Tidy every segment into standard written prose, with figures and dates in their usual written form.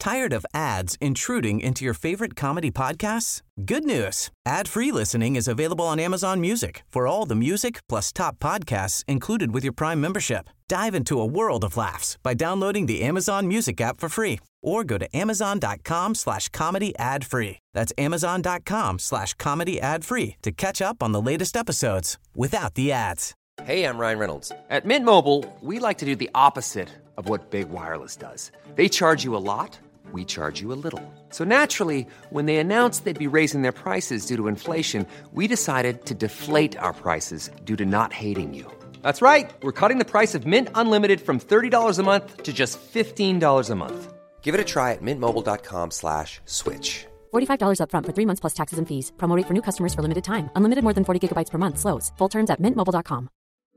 Tired of ads intruding into your favorite comedy podcasts? Good news. Ad-free listening is available on Amazon Music for all the music plus top podcasts included with your Prime membership. Dive into a world of laughs by downloading the Amazon Music app for free or go to amazon.com/comedy ad-free. That's amazon.com/comedy ad-free to catch up on the latest episodes without the ads. Hey, I'm Ryan Reynolds. At Mint Mobile, we like to do the opposite of what Big Wireless does. They charge you a lot, we charge you a little. So naturally, when they announced they'd be raising their prices due to inflation, we decided to deflate our prices due to not hating you. That's right. We're cutting the price of Mint Unlimited from $30 a month to just $15 a month. Give it a try at mintmobile.com/switch. $45 up front for 3 months plus taxes and fees. Promo rate for new customers for limited time. Unlimited more than 40 gigabytes per month. Slows full terms at mintmobile.com.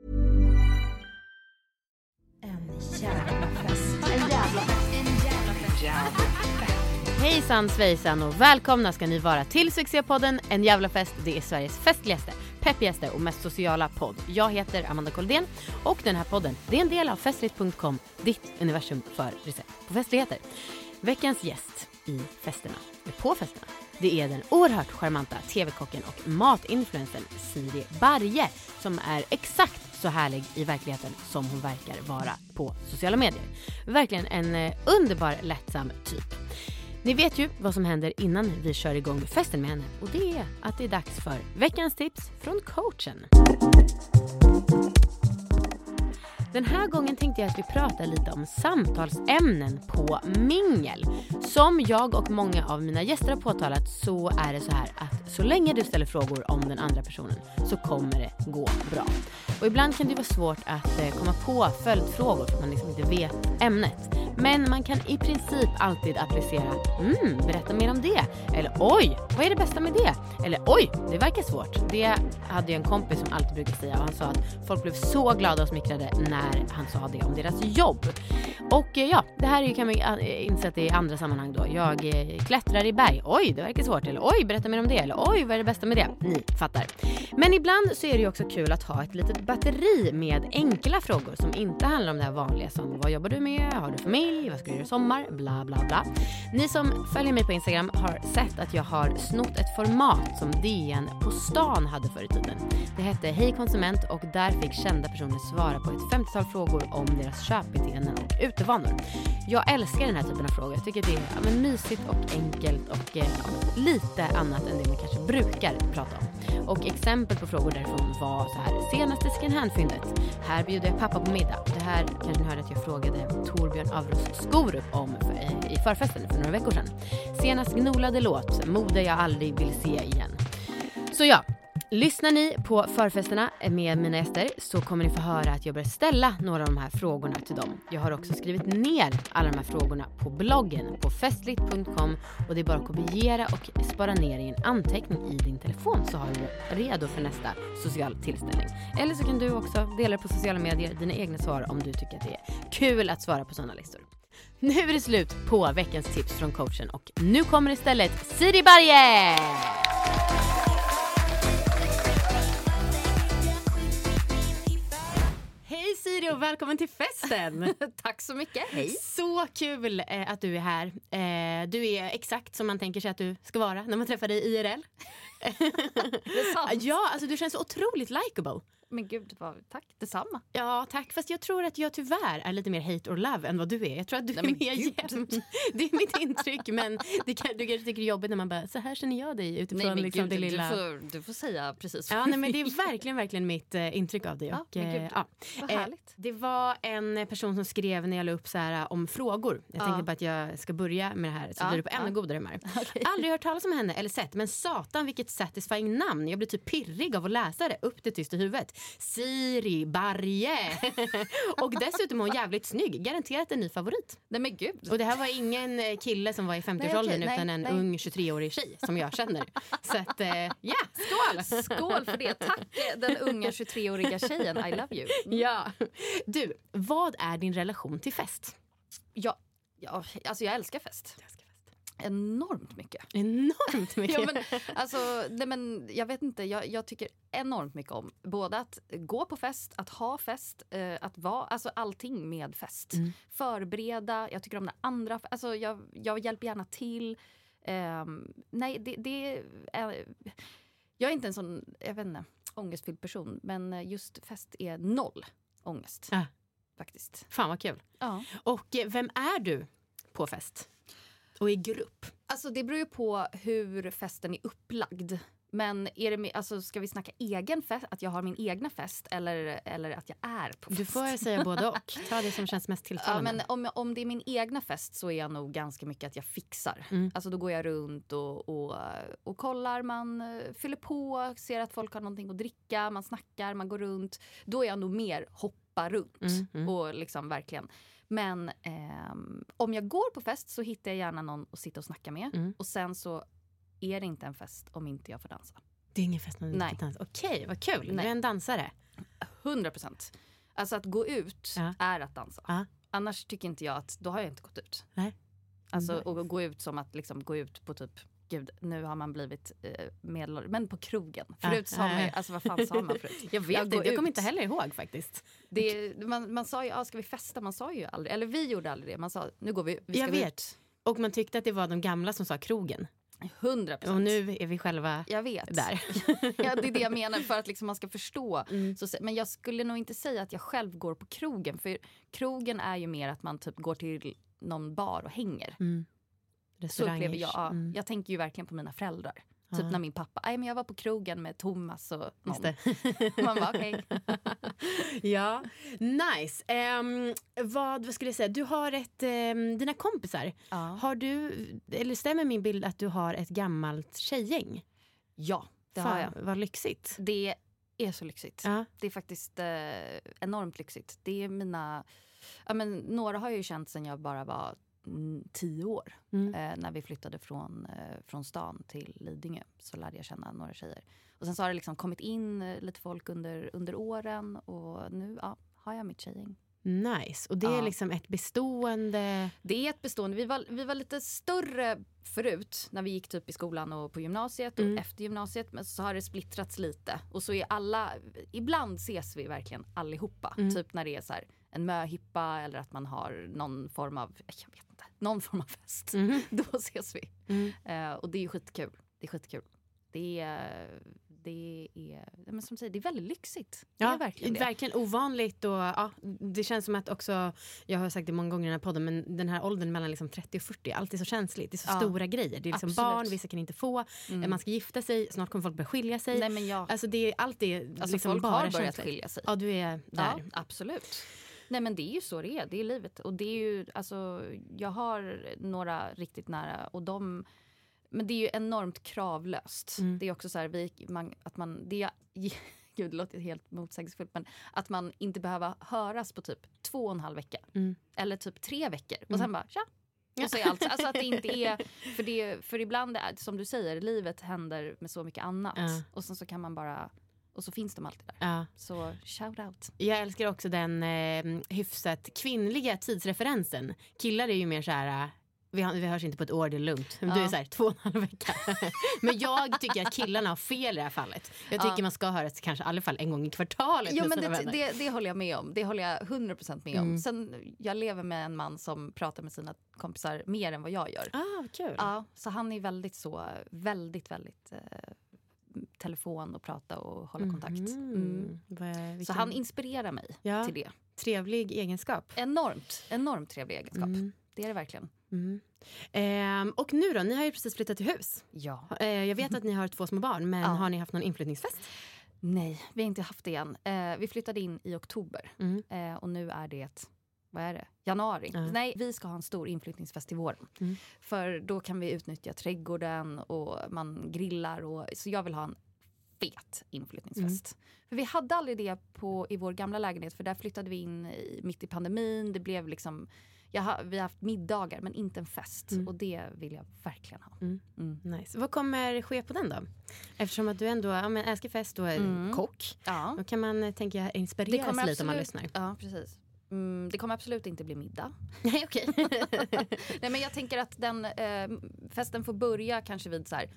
Hejsan svejsan och välkomna ska ni vara till succépodden En jävla fest. Det är Sveriges festligaste, peppigaste och mest sociala podd. Jag heter Amanda Koldén och den här podden, det är en del av festligt.com, ditt universum för recept på festligheter. Veckans gäst i festerna, på festerna, det är den oerhört charmanta tv-kocken och matinfluencern Siri Barje, som är exakt så härlig i verkligheten som hon verkar vara på sociala medier. Verkligen en underbar, lättsam typ. Ni vet ju vad som händer innan vi kör igång festen med henne, och det är att det är dags för veckans tips från coachen. Den här gången tänkte jag att vi pratar lite om samtalsämnen på mingel. Som jag och många av mina gäster har påtalat, så är det så här att så länge du ställer frågor om den andra personen så kommer det gå bra. Och ibland kan det vara svårt att komma på följdfrågor för att man liksom inte vet ämnet. Men man kan i princip alltid applicera, berätta mer om det. Eller oj, vad är det bästa med det? Eller oj, det verkar svårt. Det hade jag en kompis som alltid brukar säga, och han sa att folk blev så glada och smickrade när han sa det om deras jobb. Och ja, det här är ju, kan man insett i andra sammanhang då. Jag klättrar i berg. Oj, det verkar svårt. Eller oj, berätta mer om det. Eller oj, vad är det bästa med det? Ni fattar. Men ibland så är det ju också kul att ha ett litet batteri med enkla frågor som inte handlar om det här vanliga som vad jobbar du med? Har du familj? Vad ska du göra i sommar? Bla bla bla. Ni som följer mig på Instagram har sett att jag har snott ett format som DN på stan hade förr i tiden. Det hette Hej konsument, och där fick kända personer svara på ett 50-tal frågor om deras köpbeteenden och utevanor. Jag älskar den här typen av frågor. Jag tycker det är mysigt och enkelt och lite annat än det man kanske brukar prata om. Och exempel på frågor därifrån var så här: senaste second hand-fyndet. Här bjuder jag pappa på middag. Det här kanske ni hörde att jag frågade Torbjörn Avros Skorup om i förfesten för några veckor sedan. Senast gnolade låt, mode jag aldrig vill se igen. Så ja, lyssnar ni på förfesterna med mina gäster så kommer ni få höra att jag börjar ställa några av de här frågorna till dem. Jag har också skrivit ner alla de här frågorna på bloggen på festligt.com, och det är bara att kopiera och spara ner i en anteckning i din telefon, så har du det redo för nästa social tillställning. Eller så kan du också dela på sociala medier dina egna svar om du tycker att det är kul att svara på sådana listor. Nu är det slut på veckans tips från coachen, och nu kommer istället Siri Barje! Hej Siri och välkommen till festen. Tack så mycket, hej. Så kul att du är här. Du är exakt som man tänker sig att du ska vara när man träffar dig i IRL. Det är sant. Ja, alltså du känns så otroligt likable. Men gud, tack, detsamma. Ja, tack. Fast jag tror att jag tyvärr är lite mer hate or love än vad du är. Jag tror att du är mer jämn. Det är mitt intryck, men du kanske tycker det är jobbigt när man bara, så här känner jag dig utifrån. Nej, liksom, det lilla... du får säga precis. Ja, nej, men det är verkligen mitt intryck av dig. Och, vad härligt. Det var en person som skrev när jag la upp så här om frågor. Jag tänkte bara att jag ska börja med det här, så blir det på ännu godare humör. Okay. Aldrig hört talas om henne eller sett, men satan vilket satisfying namn. Jag blir typ pirrig av att läsa det, upp det tyst i huvudet. Siri Barje. Och dessutom är hon jävligt snygg. Garanterat en ny favorit. Nej men gud. Och det här var ingen kille som var i 50-årsåldern utan en ung 23-årig tjej som jag känner. Så att, skål! Skål för det. Tack den unga 23-åriga tjejen. I love you. Ja. Du, vad är din relation till fest? Ja, alltså jag älskar fest. Enormt mycket. Enormt mycket. Ja, men, alltså, nej, men, jag vet inte, jag tycker enormt mycket om både att gå på fest, att ha fest, att vara, alltså allting med fest. Förbereda, jag tycker om när andra, alltså jag hjälper gärna till. Nej, det är, jag är inte en sån, jag vet inte, ångestfylld person, men just fest är noll ångest. Faktiskt. Fan vad kul. Ja. Och vem är du på fest? Och i grupp? Alltså det beror ju på hur festen är upplagd. Men är det, alltså, ska vi snacka egen fest, att jag har min egna fest eller att jag är på fest? Du får säga både och. Ta det som känns mest tilltalande. Ja, men om det är min egna fest så är jag nog ganska mycket att jag fixar. Alltså då går jag runt och kollar, man fyller på, ser att folk har någonting att dricka, man snackar, man går runt. Då är jag nog mer hoppa runt och liksom verkligen. Men om jag går på fest så hittar jag gärna någon att sitta och snacka med. Och sen så är det inte en fest om inte jag får dansa. Det är ingen fest om du inte får dansa. Okej, vad kul. Du är en dansare. 100%. Alltså att gå ut är att dansa. Annars tycker inte jag att, då har jag inte gått ut. Nej. Alltså och gå ut som att liksom gå ut på typ, gud, nu har man blivit medelålders, men på krogen. Förut sa man ju, alltså vad fan sa man förut? Jag vet inte, jag kommer inte heller ihåg faktiskt. Man sa ju, ska vi festa? Man sa ju aldrig, eller vi gjorde aldrig det. Man sa, nu går vi ska jag vet. Ut. Och man tyckte att det var de gamla som sa krogen. 100%. Och nu är vi själva jag vet. Där. Ja, det är det jag menar, för att liksom man ska förstå. Men jag skulle nog inte säga att jag själv går på krogen. För krogen är ju mer att man typ går till någon bar och hänger. Så upplever jag. Jag tänker ju verkligen på mina föräldrar. Typ när min pappa, men jag var på krogen med Thomas och någon. Man var okej. Ja, nice. Vad skulle jag säga? Du har dina kompisar. Har du, eller stämmer min bild att du har ett gammalt tjejgäng? Ja, det har jag. Vad lyxigt. Det är så lyxigt. Det är faktiskt enormt lyxigt. Det är mina, några har jag ju känt sedan jag bara var 10 år. När vi flyttade från stan till Lidingö så lärde jag känna några tjejer. Och sen så har det liksom kommit in lite folk under åren och nu har jag mitt tjejgäng. Nice. Och det är liksom ett bestående... Det är ett bestående. Vi var lite större förut när vi gick typ i skolan och på gymnasiet och efter gymnasiet, men så har det splittrats lite. Och så är alla, ibland ses vi verkligen allihopa. Typ när det är så här en möhippa eller att man har någon form av, jag vet inte, någon form av fest. Då ses vi. Och det är skitkul. Det är skitkul. Det är, men som säger, det är väldigt lyxigt. Det är verkligen ovanligt och det känns som att också, jag har sagt det många gånger i den här podden, men den här åldern mellan liksom 30 och 40 är alltid så känsligt. Det är så stora grejer. Det är liksom barn, vissa kan inte få. Man ska gifta sig, snart kommer folk börja skilja sig. Nej, men alltså det är alltid liksom folk bara har börjat skilja sig. Ja, du är där. Ja, absolut. Nej, men det är ju så det är livet. Och det är ju, alltså, jag har några riktigt nära och men det är ju enormt kravlöst. Det är också så här, gud, det låter helt motsägelsefullt, men att man inte behöver höras på typ 2,5 veckor. Eller typ 3 veckor. Och sen bara, tja. Och så är allt. Alltså att det inte är, för ibland är, som du säger, livet händer med så mycket annat. Och sen så kan man bara, och så finns de alltid där. Så shout out. Jag älskar också den hyfsat kvinnliga tidsreferensen. Killar är ju mer så här... Vi hörs inte på ett år, det är lugnt. Du är så här 2,5 veckor. Men jag tycker att killarna har fel i det här fallet. Jag tycker man ska höras kanske i alla fall en gång i kvartalet. Jo, men det håller jag med om. Det håller jag 100% med om. Sen, jag lever med en man som pratar med sina kompisar mer än vad jag gör. Kul. Ja, så han är väldigt telefon och prata och hålla kontakt. Så han inspirerar mig till det. Trevlig egenskap. Enormt trevlig egenskap. Det är det verkligen. Och nu då, ni har ju precis flyttat till hus. Ja. Jag vet att ni har 2 små barn, men har ni haft någon inflyttningsfest? Nej, vi har inte haft det än. Vi flyttade in i oktober. Och nu är det, vad är det? Januari. Nej, vi ska ha en stor inflyttningsfest i våren. För då kan vi utnyttja trädgården och man grillar. Så jag vill ha en fet inflyttningsfest. För vi hade aldrig det i vår gamla lägenhet, för där flyttade vi in mitt i pandemin. Det blev liksom... vi har haft middagar men inte en fest. Och det vill jag verkligen ha. Nice. Vad kommer ske på den då? Eftersom att du ändå älskar fest och är kock. Då kan man tänka inspireras lite om man lyssnar. Ja, precis. Det kommer absolut inte bli middag. Nej, okej. Nej, men jag tänker att den festen får börja kanske vid så här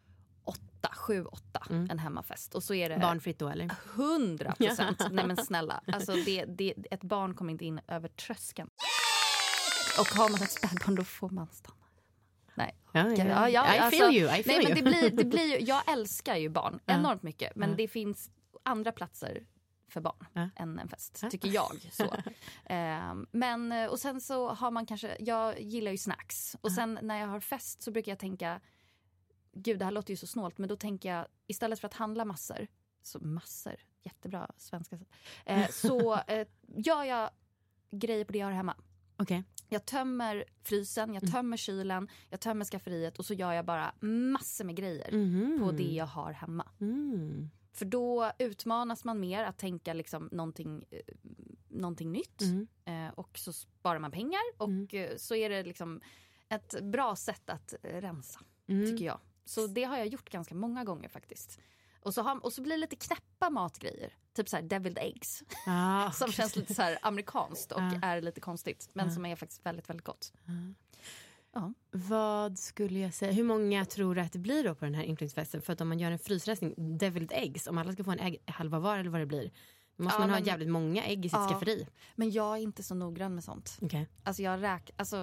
7-8, en hemmafest. Och så är det barnfritt då, eller? 100%. Nej, men snälla. Alltså, ett barn kommer inte in över tröskeln. Och har man ett spädbarn, då får man stanna. Nej. I feel you. Men det blir ju, jag älskar ju barn enormt mycket. Men det finns andra platser för barn än en fest, tycker jag. Så. Men, och sen så har man kanske, jag gillar ju snacks. Och sen när jag har fest så brukar jag tänka, gud det här låter ju så snålt, men då tänker jag istället för att handla massor, jättebra svenska, så gör jag grejer på det jag har hemma. Okay. Jag tömmer frysen, jag tömmer kylen, jag tömmer skafferiet och så gör jag bara massor med grejer på det jag har hemma. För då utmanas man mer att tänka liksom någonting nytt. Och så sparar man pengar och så är det liksom ett bra sätt att rensa, tycker jag. Så det har jag gjort ganska många gånger faktiskt. Och så blir det lite knäppa matgrejer. Typ så här deviled eggs. Som känns lite så här amerikanskt och är lite konstigt. Men som är faktiskt väldigt, väldigt gott. Vad skulle jag säga? Hur många tror du att det blir då på den här inflyttningsfesten? För att om man gör en frysrestning, deviled eggs, om alla ska få en halva var eller vad det blir, då måste man ha jävligt många ägg i sitt skafferi. Men jag är inte så noggrann med sånt. Okay. Alltså jag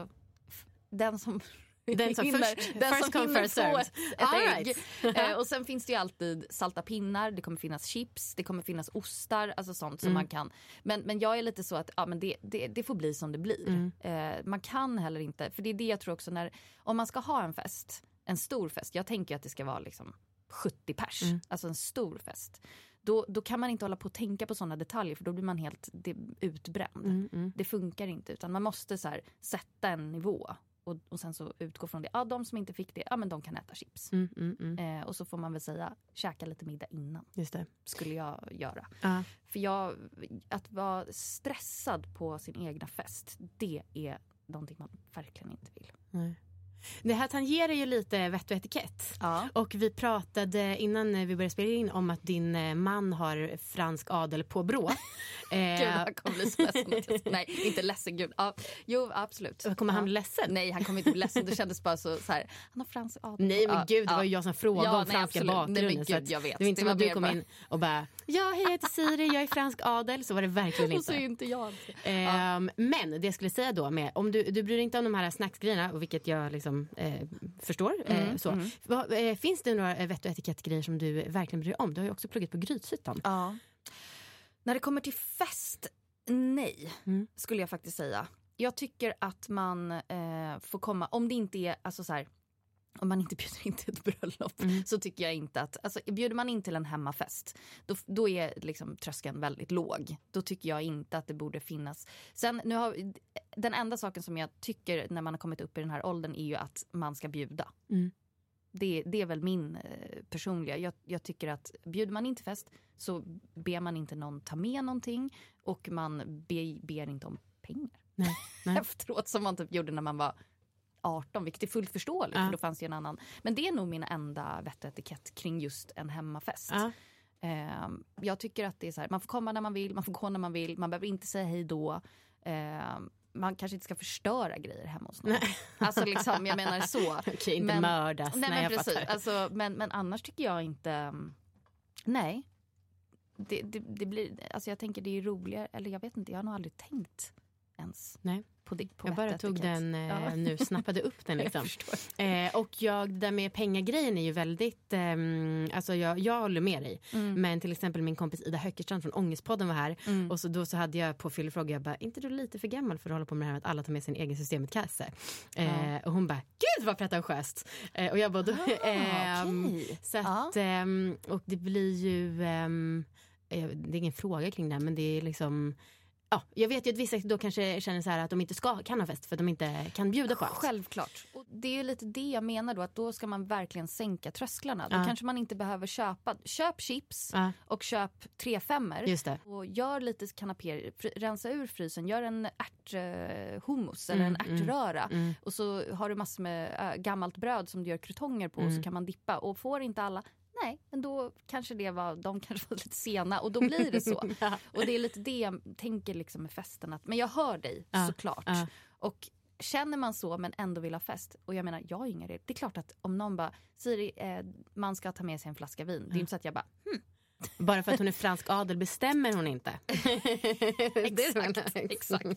den som first come first served. Ett ägg. Och sen finns det ju alltid salta pinnar, det kommer finnas chips, det kommer finnas ostar, alltså sånt som man kan. Men jag är lite så att men det får bli som det blir. Man kan heller inte, för det är det jag tror också om man ska ha en stor fest, jag tänker att det ska vara liksom 70 pers, alltså en stor fest. Då kan man inte hålla på att tänka på sådana detaljer, för då blir man helt utbränd. Det funkar inte, utan man måste så här, sätta en nivå. Och sen så utgå från det. De som inte fick det, men de kan äta chips. Och så får man väl säga, käka lite middag innan. Just det. Skulle jag göra. För att vara stressad på sin egna fest, det är någonting man verkligen inte vill. Nej. Det här tangerar ju lite vett och etikett. Och vi pratade innan vi började spela in om att din man har fransk adel på brå. Gud, han kommer bli så ledsen. Nej, inte ledsen, gud. Jo, absolut. Kommer han bli ledsen? Nej, han kommer inte bli ledsen. Det kändes bara så här, han har fransk adel. Nej, men gud, det var ju jag som frågade om franska bakgrunden. Nej, men gud, jag vet. Det var inte som att du kom in och bara, hej, jag heter Siri, jag är fransk adel. Så var det verkligen inte. Och så är inte jag. Men det jag skulle säga då med, om du bryr dig inte om de här snacksgrejerna, vilket jag liksom förstår. Finns det några vett- och etikettgrejer som du verkligen bryr dig om? Du har ju också pluggat på Grythyttan. När det kommer till fest, nej, skulle jag faktiskt säga. Jag tycker att man får komma, om det inte är, alltså så här, om man inte bjuder in till ett bröllop, så tycker jag inte att, alltså bjuder man in till en hemmafest, då är liksom tröskeln väldigt låg. Då tycker jag inte att det borde finnas. Sen den enda saken som jag tycker när man har kommit upp i den här åldern är ju att man ska bjuda. Det är väl min personliga. Jag tycker att bjuder man inte fest, så ber man inte någon ta med någonting, och man ber inte om pengar. Nej. Efteråt, som man typ gjorde när man var 18, vilket är fullt förståeligt, för då fanns det en annan. Men det är nog min enda vett och etikett kring just en hemmafest. Jag tycker att det är så här, man får komma när man vill, man får gå när man vill, man behöver inte säga hej då. Man kanske inte ska förstöra grejer hemma hos någon. Alltså liksom, jag menar så. Okej, inte mördas. Nej, men precis. Alltså, men annars tycker jag inte, nej. Det blir, alltså jag tänker det är roligare, eller jag vet inte, jag har nog aldrig tänkt ens. Nej. På jag bara tog den nu, snappade upp den liksom. Och det där med pengagrejen är ju väldigt, alltså jag håller med dig. Men till exempel min kompis Ida Höckerstrand från Ångestpodden var här, och så hade jag på fyllefråga, jag bara, inte du lite för gammal för att hålla på med det här med att alla tar med sin egen systemetkasse? Och hon bara, gud vad pretentiöst. Och jag bara, okay. Så att, och det blir ju, det är ingen fråga kring det här, men det är liksom, ja, jag vet ju att vissa då kanske känner så här att de inte kan ha fest för att de inte kan bjuda på allt. Självklart. Och det är ju lite det jag menar då, att då ska man verkligen sänka trösklarna. Då kanske man inte behöver köp chips och köp 3-5. Just det. Och gör lite kanapéer, rensa ur frysen, gör en ärthummus eller en ärtröra. Och så har du massor med gammalt bröd som du gör krutonger på, och så kan man dippa. Och får inte alla, nej, men då kanske de kanske var lite sena och då blir det så. Och det är lite det jag tänker liksom med festen. Men jag hör dig såklart. Och känner man så men ändå vill ha fest. Och jag menar, jag har inga regler. Det är klart att om någon bara, Siri, man ska ta med sig en flaska vin. Det är inte så att jag bara, Bara för att hon är fransk adel bestämmer hon inte. Exakt.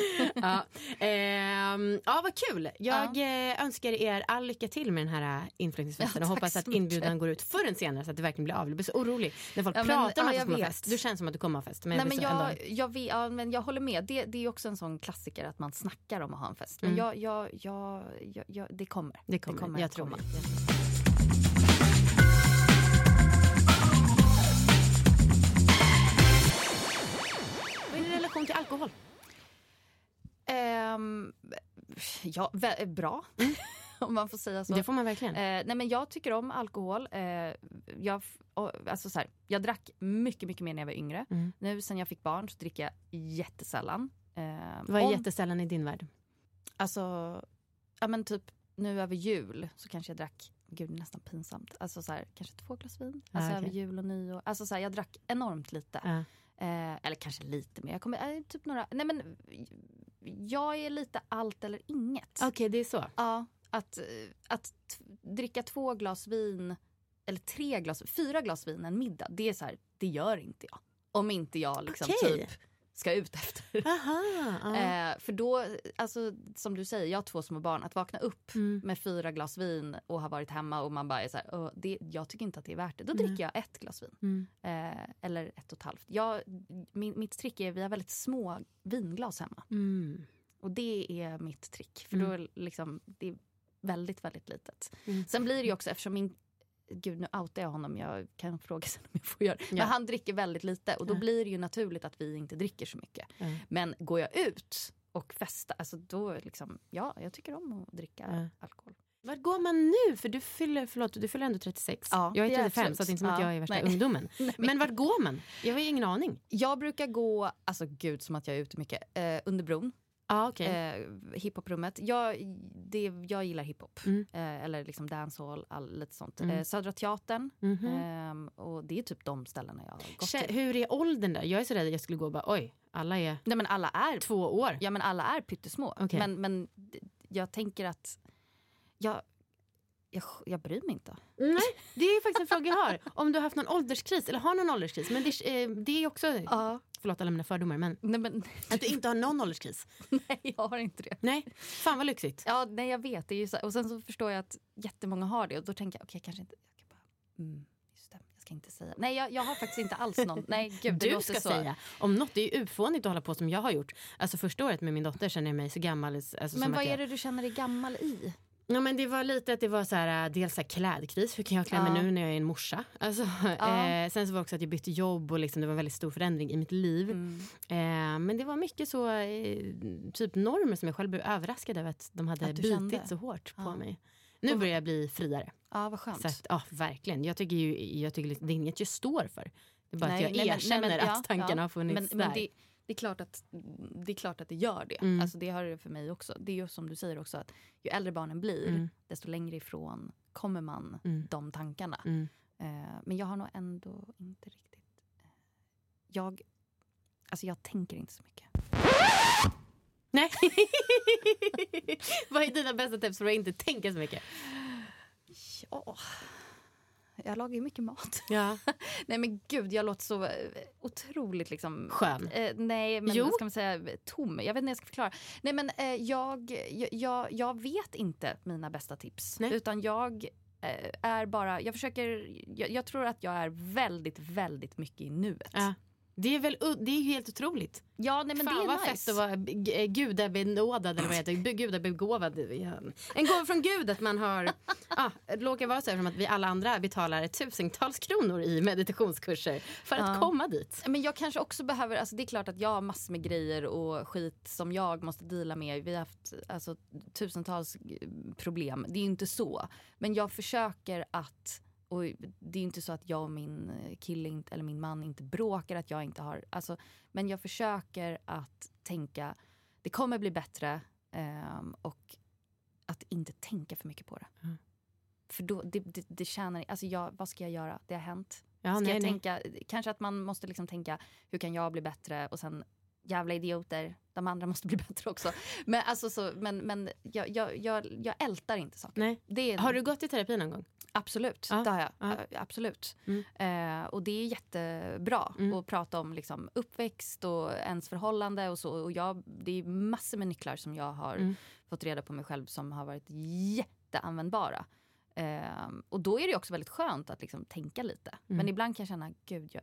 Vad kul. Jag önskar er all lycka till med den här inflyttningsfesten och hoppas att inbjudan går ut förr än senare så att det verkligen blir av. Jag blir så orolig när folk pratar om att det kommer fest. Du känns som att du kommer ha fest. Men men jag håller med. Det är också en sån klassiker att man snackar om att ha en fest. Men det kommer. Det kommer. Jag tror det. Till alkohol? Bra. Om man får säga så. Det får man verkligen. Nej, men jag tycker om alkohol. Jag drack mycket, mycket mer när jag var yngre. Nu sen jag fick barn så dricker jag jättesällan. Vad är jättesällan i din värld? Alltså, men typ nu över jul så kanske jag drack, gud nästan pinsamt. Alltså kanske 2 glas vin. Alltså över jul och nyår. Alltså jag drack enormt lite. Eller kanske lite mer. Jag kommer typ några. Nej, men jag är lite allt eller inget. Okej, det är så. Ja, att dricka 2 glas vin eller 4 glas vin en middag. Det är så här, det gör inte jag. Om inte jag liksom typ ska ut efter. För då, alltså som du säger, jag har 2 små barn. Att vakna upp med 4 glas vin och ha varit hemma och man bara är så här, jag tycker inte att det är värt det. Då dricker jag 1 glas vin. Eller 1,5. Mitt trick är, vi har väldigt små vinglas hemma. Och det är mitt trick. För då liksom, det är väldigt, väldigt litet. Sen blir det ju också, eftersom gud, nu outar jag honom. Jag kan fråga sig om jag får göra. Men han dricker väldigt lite. Och då blir det ju naturligt att vi inte dricker så mycket. Men går jag ut och festa, alltså då liksom, jag tycker om att dricka alkohol. Vart går man nu? För du fyller ändå 36. Jag är 35, så det är inte som att jag är värsta ungdomen. Men vart går man? Jag har ingen aning. Jag brukar gå, alltså gud som att jag är ute mycket, under bron. Hiphoprummet. Jag gillar hiphop. Eller liksom dancehall, lite sånt. Södra Teatern. Och det är typ de ställena jag har gått till. Hur är åldern där? Jag är så rädd att jag skulle gå och bara, oj, alla är... Nej, men alla är 2 år. Ja, men alla är pyttesmå. Okay. Men jag tänker att jag bryr mig inte. Nej, det är faktiskt en fråga jag har. Om du har haft någon ålderskris, eller har någon ålderskris. Men det är också... Förlåt alla mina fördomar, men att du inte har någon ålderskris. Nej, jag har inte det. Nej, fan vad lyxigt. Ja, nej, jag vet. Det är ju så, och sen så förstår jag att jättemånga har det. Och då tänker jag, okej, kanske inte... Jag kan bara, just det, jag ska inte säga. Nej, jag har faktiskt inte alls någon... Nej, gud, det du ska så. Säga. Om något, det är ju ufånigt att hålla på som jag har gjort. Alltså första året med min dotter känner jag mig så gammal. Alltså, men vad är det du känner dig gammal i? Ja, men det var lite att det var så här, dels så här klädkris. Hur kan jag klä mig nu när jag är en morsa? Alltså, sen så var det också att jag bytte jobb och liksom, det var en väldigt stor förändring i mitt liv. Men det var mycket så typ normer som jag själv blev överraskad över att de hade bitit så hårt på mig. Nu börjar jag bli friare. Ja, vad skönt. Så att, verkligen. Jag tycker det är inget jag står för. Det är bara att jag erkänner att tankarna har funnits där. Men det är klart att det gör det. Alltså det har det för mig också. Det är ju som du säger också att ju äldre barnen blir desto längre ifrån kommer man de tankarna. Men jag har nog ändå inte riktigt... Jag tänker inte så mycket. Nej. Vad är dina bästa tips för att inte tänka så mycket? Ja... Jag lagar ju mycket mat. Ja. Nej men gud, jag låter så otroligt liksom... Skön. Nej, men ska man säga tom. Jag vet inte hur jag ska förklara. Nej men jag vet inte mina bästa tips. Nej. Utan jag är bara... Jag tror att jag är väldigt, väldigt mycket i nuet. Ja. Det är ju helt otroligt. Ja, nej, men fan, det är vad nice. Fett att vara gudabenådad eller vad heter det? Gudabegåvad. En gåva från Gud att man har låga vara så här, som att vi alla andra betalar 1000-tals kronor i meditationskurser för att komma dit. Men jag kanske också behöver, alltså det är klart att jag har massor med grejer och skit som jag måste deala med. Vi har haft alltså 1000-tals problem. Det är ju inte så. Men jag försöker att... Och det är inte så att jag och min kille eller min man inte bråkar, att jag inte har... Alltså, men jag försöker att tänka, det kommer bli bättre och att inte tänka för mycket på det. För då, det tjänar... Alltså vad ska jag göra? Det har hänt. Ja, ska jag tänka... Kanske att man måste liksom tänka, hur kan jag bli bättre? Och sen, jävla idioter. De andra måste bli bättre också. Men, alltså, men jag ältar inte saker. Har du gått i terapi någon gång? Absolut, det har jag. Absolut. Och det är jättebra att prata om liksom, uppväxt och ens förhållande och så. Och det är massor med nycklar som jag har fått reda på mig själv som har varit jätteanvändbara. Och då är det också väldigt skönt att liksom, tänka lite. Men ibland kan jag känna, gud,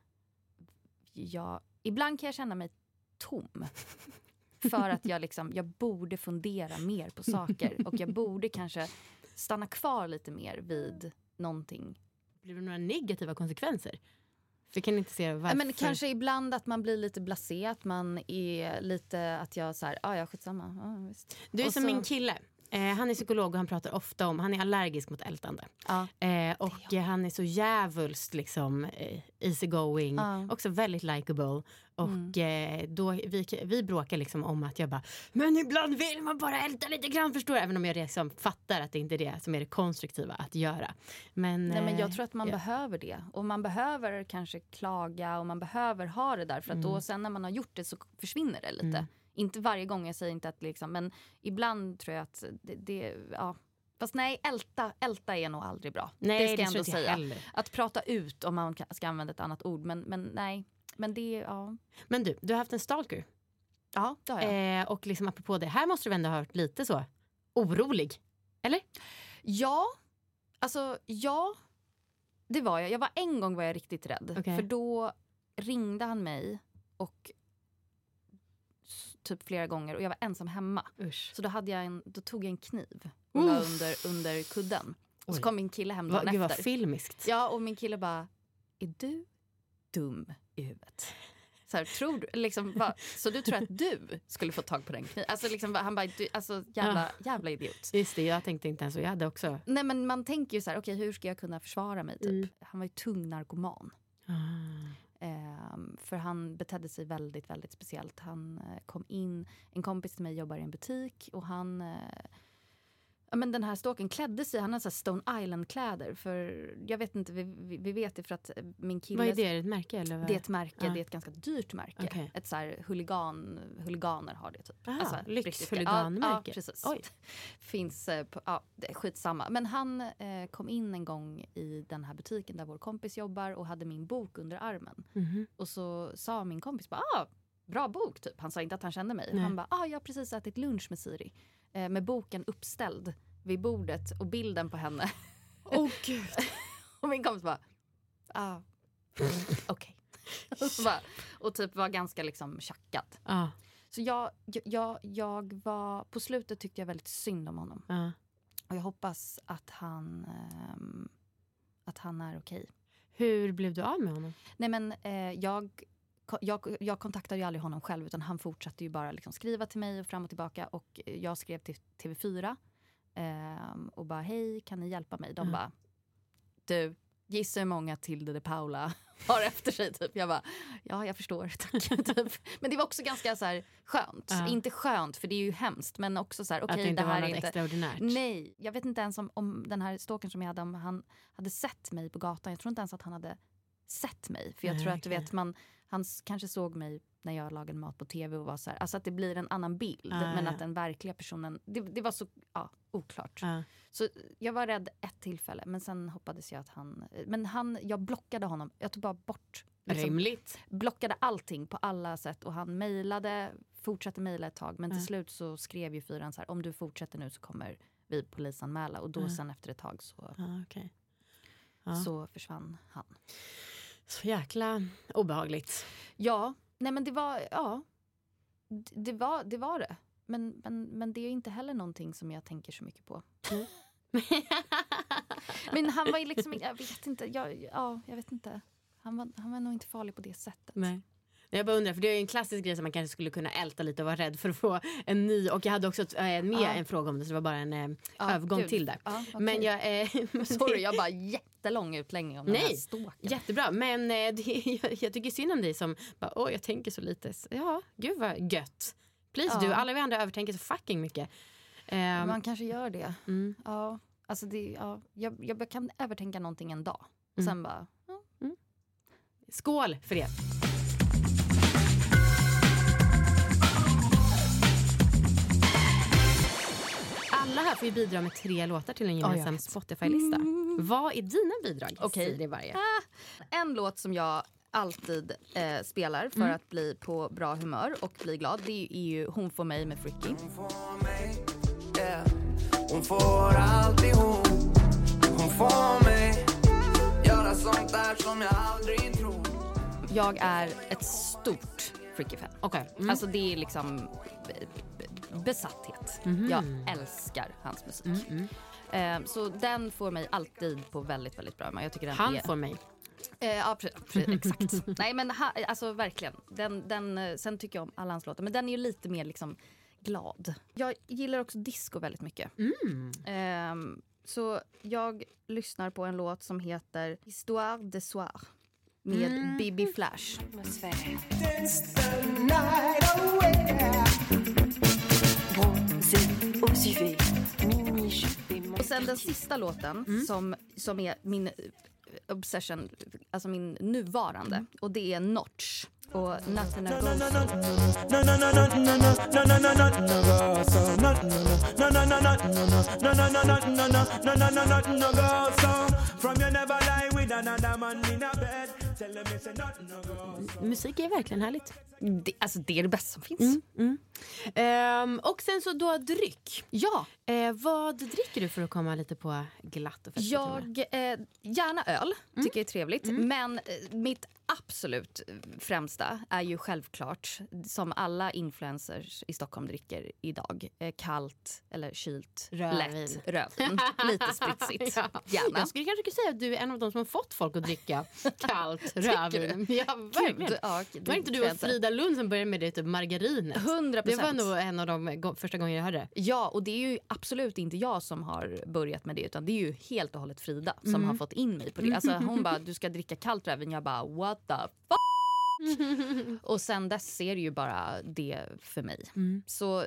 ibland kan jag känna mig tom. För att jag borde fundera mer på saker. Och jag borde kanske stanna kvar lite mer vid någonting. Blir det några negativa konsekvenser? Vi kan inte se varför. Men kanske ibland att man blir lite blasé. Att man är lite, att jag så här, jag skitsamma. Visst. Du är som min kille. Han är psykolog och han pratar ofta om, han är allergisk mot ältande. Och han är så jävulst liksom easygoing, också väldigt likable. Och då vi bråkar liksom om att jag bara, men ibland vill man bara älta lite grann, förstår jag. Även om jag liksom fattar att det inte är det som är det konstruktiva att göra. Men jag tror att man behöver det. Och man behöver kanske klaga och man behöver ha det där. För att då sen när man har gjort det så försvinner det lite. Inte varje gång, jag säger inte att liksom, men ibland tror jag att det fast nej, älta är nog aldrig bra. Nej, det ska jag ändå säga. Heller. Att prata ut om man ska använda ett annat ord, men nej. Men det, Men du har haft en stalker. Ja, det har jag. Och liksom apropå det, här måste du ändå ha varit lite så orolig, eller? Ja, alltså det var jag. En gång var jag riktigt rädd. Okay. För då ringde han mig och typ flera gånger och jag var ensam hemma. Usch. Så då tog jag en kniv och la under kudden. Och så kom min kille hem dagen efter. Det var filmiskt. Ja, och min kille bara, är du dum i huvudet? Så här, tror du liksom, så du tror att du skulle få tag på den kniven? Alltså liksom, han bara, jävla idiot. Just det, jag tänkte inte ens så, jag hade också. Nej, men man tänker ju så här, okej, hur ska jag kunna försvara mig typ? Han var ju tung narkoman. För han betedde sig väldigt, väldigt speciellt. Han kom in, en kompis till mig jobbar i en butik och han men den här stalken klädde sig, han hade så här Stone Island-kläder, för jag vet inte, vi vet det för att min kille... Vad är det, ett märke eller vad? Det är ett märke, det är ett ganska dyrt märke. Okay. Ett så här huliganer har det typ. Alltså, lyxhuliganmärke. Ja, precis. Oj. Finns skitsamma. Men han kom in en gång i den här butiken där vår kompis jobbar och hade min bok under armen. Och så sa min kompis bara, bra bok typ. Han sa inte att han kände mig. Nej. Han bara, jag har precis ätit lunch med Siri. Med boken uppställd vid bordet och bilden på henne. Gud. Och min kompis bara, okej. Och typ var ganska liksom tjackad. Så jag var, på slutet tyckte jag väldigt synd om honom. Och jag hoppas att han är okej. Hur blev du av med honom? Nej, men jag kontaktade ju aldrig honom själv, utan han fortsatte ju bara liksom skriva till mig och fram och tillbaka, och jag skrev till TV4 och bara, hej, kan ni hjälpa mig? De bara, du, gissa hur många Tilde de Paula har efter sig typ. Jag bara, ja, jag förstår typ. Men det var också ganska så här skönt. Inte skönt, för det är ju hemskt, men också så här, okej, det här är inte extraordinärt. Nej, jag vet inte ens om den här stalkern som jag hade, om han hade sett mig på gatan. Jag tror inte ens att han hade sett mig, för jag tror att du vet, han kanske såg mig när jag lagade mat på tv och var så här, alltså att det blir en annan bild, men att den verkliga personen, det var så oklart. Så jag var rädd ett tillfälle, men sen hoppades jag att jag blockade honom. Jag tog bara bort rimligt. Blockade allting på alla sätt, och han fortsatte mejla ett tag, men till slut så skrev ju fyran så här, om du fortsätter nu så kommer vi polisanmäla, och då sen efter ett tag så så försvann han. Så jäkla obehagligt. Ja, nej, men det var det var det. Men det är inte heller någonting som jag tänker så mycket på. Men han var ju liksom, jag vet inte, jag vet inte. Han var nog inte farlig på det sättet. Nej. Jag bara undrar, för det är ju en klassisk grej som man kanske skulle kunna älta lite och vara rädd för att få en ny. Och jag hade också en fråga om det, så det var bara en övergång till det. Okay. Men sorry, jag bara jättelång utläggning om den här stalken. Jättebra, men jag tycker synd om dig som bara, jag tänker så lite. Ja, gud vad gött. Please, alla vi andra övertänker så fucking mycket. Man kanske gör det. Ja. Alltså jag kan övertänka någonting en dag. Och sen bara... Skål för det! Alla här får ju bidra med 3 låtar till en gemensam Spotify-lista. Vad är dina bidrag? Okej. Det varje. En låt som jag alltid spelar för att bli på bra humör och bli glad, det är ju Hon får mig med Fricky. Hon får mig, yeah. Hon får alltid hon får mig göra sånt där som jag aldrig tror. Jag är ett stort Fricky-fan. Okay. Alltså det är liksom besatthet. Jag älskar hans musik. Så den får mig alltid på väldigt, väldigt bra humör. Jag tycker den får mig. Ja, exakt. Nej, men alltså verkligen. Den, sen tycker jag om alla hans låtar. Men den är ju lite mer liksom glad. Jag gillar också disco väldigt mycket. Så jag lyssnar på en låt som heter Histoire de Soir med Bibi Flash. Och sen den sista låten som är min obsession, alltså min nuvarande, och det är Notch och Nothing Goes. Musik är verkligen härligt. Det är det bästa som finns. Och sen så då dryck. Ja. Vad dricker du för att komma lite på glatt och festligt? Jag gärna öl, tycker jag är trevligt. Men mitt absolut främsta är ju självklart, som alla influencers i Stockholm dricker idag, kallt eller kylt, lätt rödvin. Lite spritsigt. Gärna. Jag skulle kanske säga att du är en av de som har fått folk att dricka kallt rödvin. Ja, verkligen. Var inte du och Frida Lund som började med det typ margarinet? 100%. Det var nog en av de första gånger jag hörde. Ja, och det är ju absolut inte jag som har börjat med det, utan det är ju helt och hållet Frida som har fått in mig på det. Alltså hon bara, du ska dricka kallt rödvin. Jag bara, what the fuck? Och sen dess är det ju bara det för mig. Så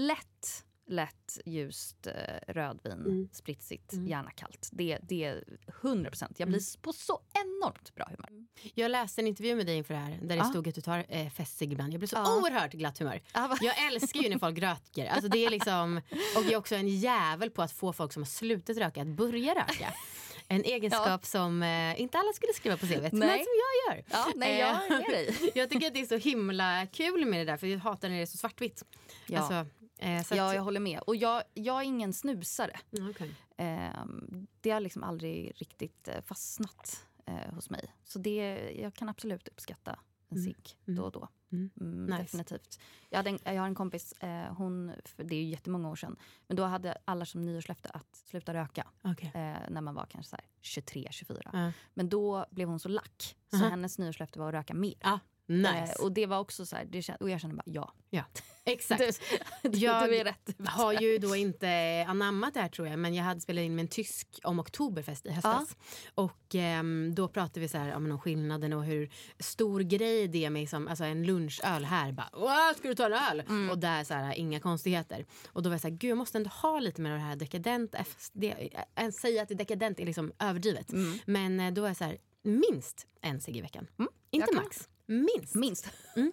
lätt ljust rödvin, spritsigt, gärna kallt. Det är 100%. Jag blir på så enormt bra humör. Jag läste en intervju med dig inför det här där det stod att du tar festsig ibland. Jag blir så oerhört glatt humör. Jag älskar ju när folk röker. Alltså det är liksom, och jag är också en jävel på att få folk som har slutat röka att börja röka. En egenskap som inte alla skulle skriva på CV:t, men som jag gör. Ja, nej, jag är dig. Jag tycker att det är så himla kul med det där, för jag hatar när det är så svartvitt. Ja, alltså, jag håller med. Och jag är ingen snusare. Okay. Det har liksom aldrig riktigt fastnat hos mig. Så jag kan absolut uppskatta en cigg då och då. Nice. Definitivt. Jag har en kompis, det är ju jättemånga år sedan, men då hade alla som nyårslöfte att sluta röka. Okay. När man var kanske så här 23-24. Men då blev hon så lack, så hennes nyårslöfte var att röka mer. Nice. Och det var också så här, och jag kände bara ja. Exakt. Jag är rätt. Har ju då inte anammat det här, tror jag, men jag hade spelat in med en tysk om Oktoberfest i höstas. Och då pratade vi så här om skillnaden och hur stor grej det är med liksom, alltså en lunchöl här, bara, ska du ta en öl? Och där så här, inga konstigheter. Och då var jag så här, gud, jag måste ändå ha lite mer av det här dekadent. Säga att det dekadent är liksom överdrivet. Men då var jag så här, minst en cigg i veckan. Inte max. Minst.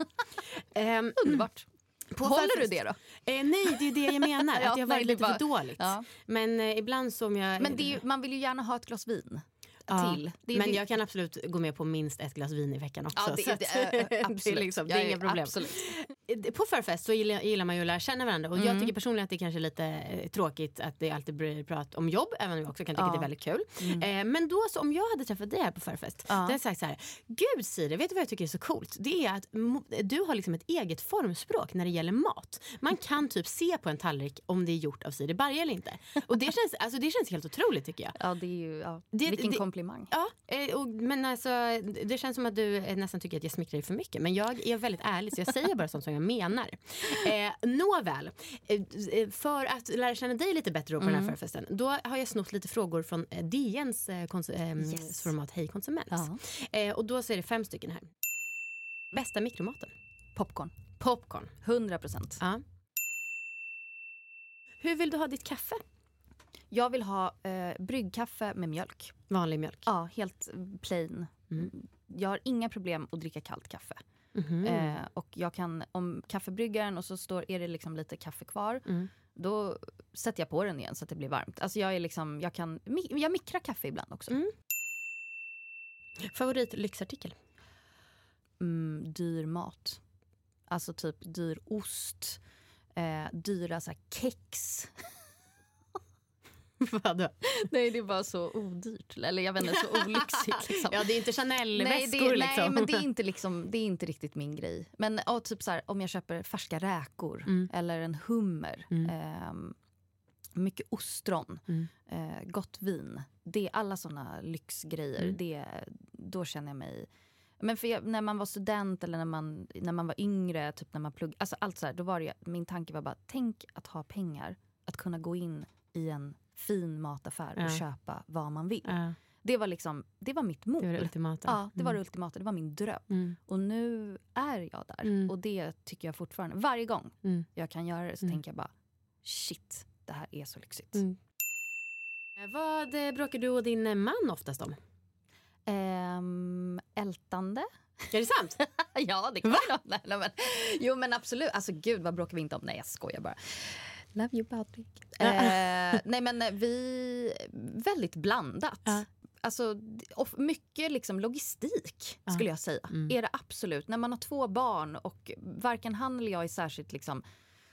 Underbart. Håller du det då? Nej, det är det jag menar. Att jag var lite för dåligt. Men ibland som jag... Men man vill ju gärna ha ett glas vin till. Men jag kan absolut gå med på minst ett glas vin i veckan också. Absolut. Det är liksom, det är inga problem. Absolut. På förfest så gillar man ju att lära känna varandra. Och jag tycker personligen att det kanske är lite tråkigt att det alltid blir prat om jobb, även om jag också kan tycka att det är väldigt kul. Men då, så om jag hade träffat dig här på förfest, då hade jag sagt så här: gud Siri, vet du vad jag tycker är så coolt? Det är att du har liksom ett eget formspråk när det gäller mat. Man kan typ se på en tallrik om det är gjort av Siri Barje eller inte. Och det känns helt otroligt, tycker jag. Ja, det är ju vilken komplimang. Ja, men alltså det känns som att du nästan tycker att jag smickrar dig för mycket. Men jag är väldigt ärlig, så jag säger bara sånt som jag menar. Nåväl, för att lära känna dig lite bättre på den här förfesten, då har jag snott lite frågor från DNs format Hej konsument. Och då så är det 5 stycken här. Bästa mikromaten? Popcorn. 100%. Ja. Hur vill du ha ditt kaffe? Jag vill ha bryggkaffe med mjölk. Vanlig mjölk? Ja, helt plain. Jag har inga problem att dricka kallt kaffe. Och jag kan, om kaffebryggaren och så är det liksom lite kaffe kvar, då sätter jag på den igen så att det blir varmt. Alltså jag är liksom, jag mikrar kaffe ibland också. Favorit lyxartikel? Dyr mat. Alltså typ dyr ost, dyra så här kex. Vadå? Nej, det är bara så odyrt. Eller jag vet inte, så olyxigt liksom. Ja, det är inte Chanel-väskor liksom. Nej, men det är inte riktigt min grej. Men typ så här, om jag köper färska räkor eller en hummer, mycket ostron, gott vin. Det är alla såna lyxgrejer. Då känner jag mig... Men när man var student eller när man var yngre, typ när man pluggade, alltså allt så här, då var det, min tanke var bara, tänk att ha pengar, att kunna gå in i en fin mataffär och köpa vad man vill. Det var liksom, det var mitt mål. Det var det ultimata. Ja, det var det ultimata. Det var min dröm. Och nu är jag där. Och det tycker jag fortfarande. Varje gång jag kan göra det så tänker jag bara, shit, det här är så lyxigt. Vad bråkar du och din man oftast om? Ältande. Är det sant? Ja, det kan jag. Jo, men absolut. Alltså gud, vad bråkar vi inte om? Nej, jag skojar bara. Love you, Patrik. Nej, men vi... Väldigt blandat. Alltså, mycket liksom logistik, skulle jag säga. Är det absolut. När man har 2 barn och varken han eller jag är särskilt liksom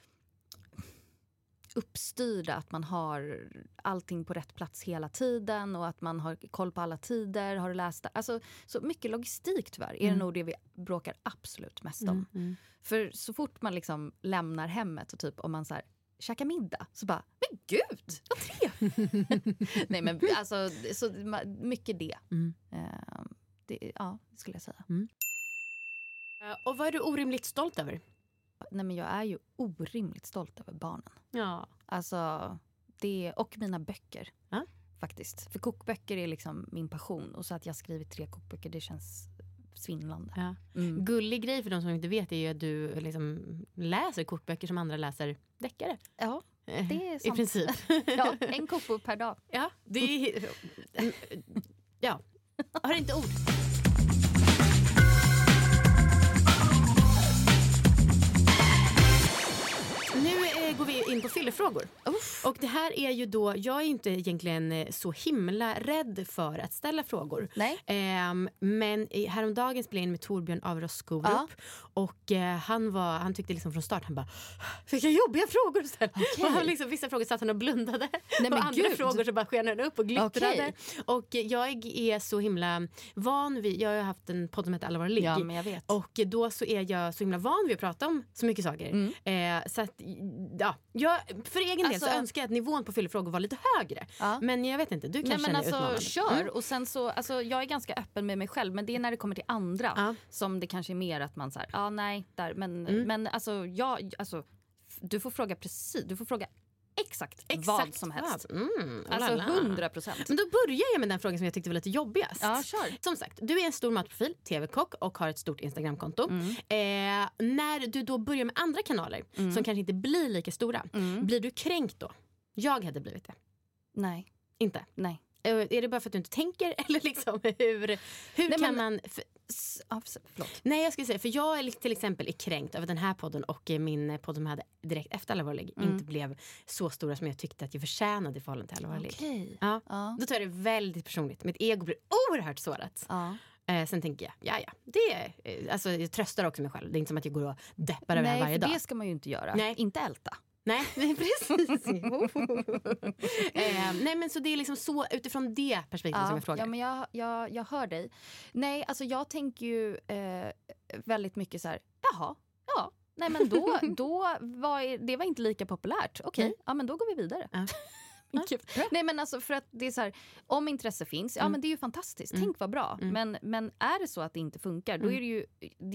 uppstyrda, att man har allting på rätt plats hela tiden och att man har koll på alla tider, har läst det. Alltså, så mycket logistik tyvärr är det nog det vi bråkar absolut mest om. För så fort man liksom lämnar hemmet och typ om man så här käka middag, så bara, men gud, vad trevligt. Nej, men alltså, så mycket det. Ja, skulle jag säga. Och vad är du orimligt stolt över? Nej, men jag är ju orimligt stolt över barnen. Ja. Alltså, och mina böcker. Faktiskt. För kokböcker är liksom min passion. Och så att jag skrivit 3 kokböcker, det känns svindlande. Ja. Gullig grej för de som inte vet är ju att du liksom läser kokböcker som andra läser deckare. Ja, det är sant. I princip. Ja, 1 kokbok per dag. Ja, det är... Ja, har inte ord. Nu går vi in på fyllefrågor. Och det här är ju då, jag är inte egentligen så himla rädd för att ställa frågor. Nej. Men häromdagen spelade jag in med Torbjörn Avros Skorup. Och han tyckte liksom från start, han bara, vilka jobbiga frågor du ställer. Okay. Och han liksom, vissa frågor satt han och blundade. Nej, och andra frågor så bara sken han upp och glittrade. Okay. Och jag är så himla van vid, jag har haft en podd som heter Alla våra ligg. Ja, men jag vet. Och då så är jag så himla van vid att prata om så mycket saker. Så att, ja, för egen del så önskar jag att nivån på fyllefrågor var lite högre. Men jag vet inte, du kanske känner utmanande. Kör. Och sen så, alltså, jag är ganska öppen med mig själv, men det är när det kommer till andra som det kanske är mer att man såhär, nej, där, men alltså, du får fråga precis, du får fråga exakt vad som helst. Alltså 100%. Men då börjar jag med den frågan som jag tyckte var lite jobbigast. Ja, kör. Som sagt, du är en stor matprofil, tv-kock och har ett stort Instagramkonto. När du då börjar med andra kanaler som kanske inte blir lika stora, blir du kränkt då? Jag hade blivit det. Nej. Inte? Nej. Är det bara för att du inte tänker? Eller liksom, hur kan man... Förlåt. Nej, jag skulle säga, för jag är till exempel kränkt över den här podden och min podd som jag hade direkt efter Alla våra ligg inte blev så stora som jag tyckte att jag förtjänade i förhållande till Alla våra ligg. Då tar jag det väldigt personligt. Mitt ego blir oerhört sårat. Sen tänker jag, alltså, jag tröstar också mig själv. Det är inte som att jag går och deppar över det här varje dag. Nej, det ska man ju inte göra. Nej. Inte älta. Nej, precis. Nej, men så det är liksom så utifrån det perspektivet som jag frågar. Ja, men jag hör dig. Nej, alltså jag tänker ju väldigt mycket så här, nej, men då det var inte lika populärt. Okej, ja, men då går vi vidare. Nej, men alltså för att det är så här, om intresse finns, men det är ju fantastiskt. Tänk vad bra. Men är det så att det inte funkar, då är det ju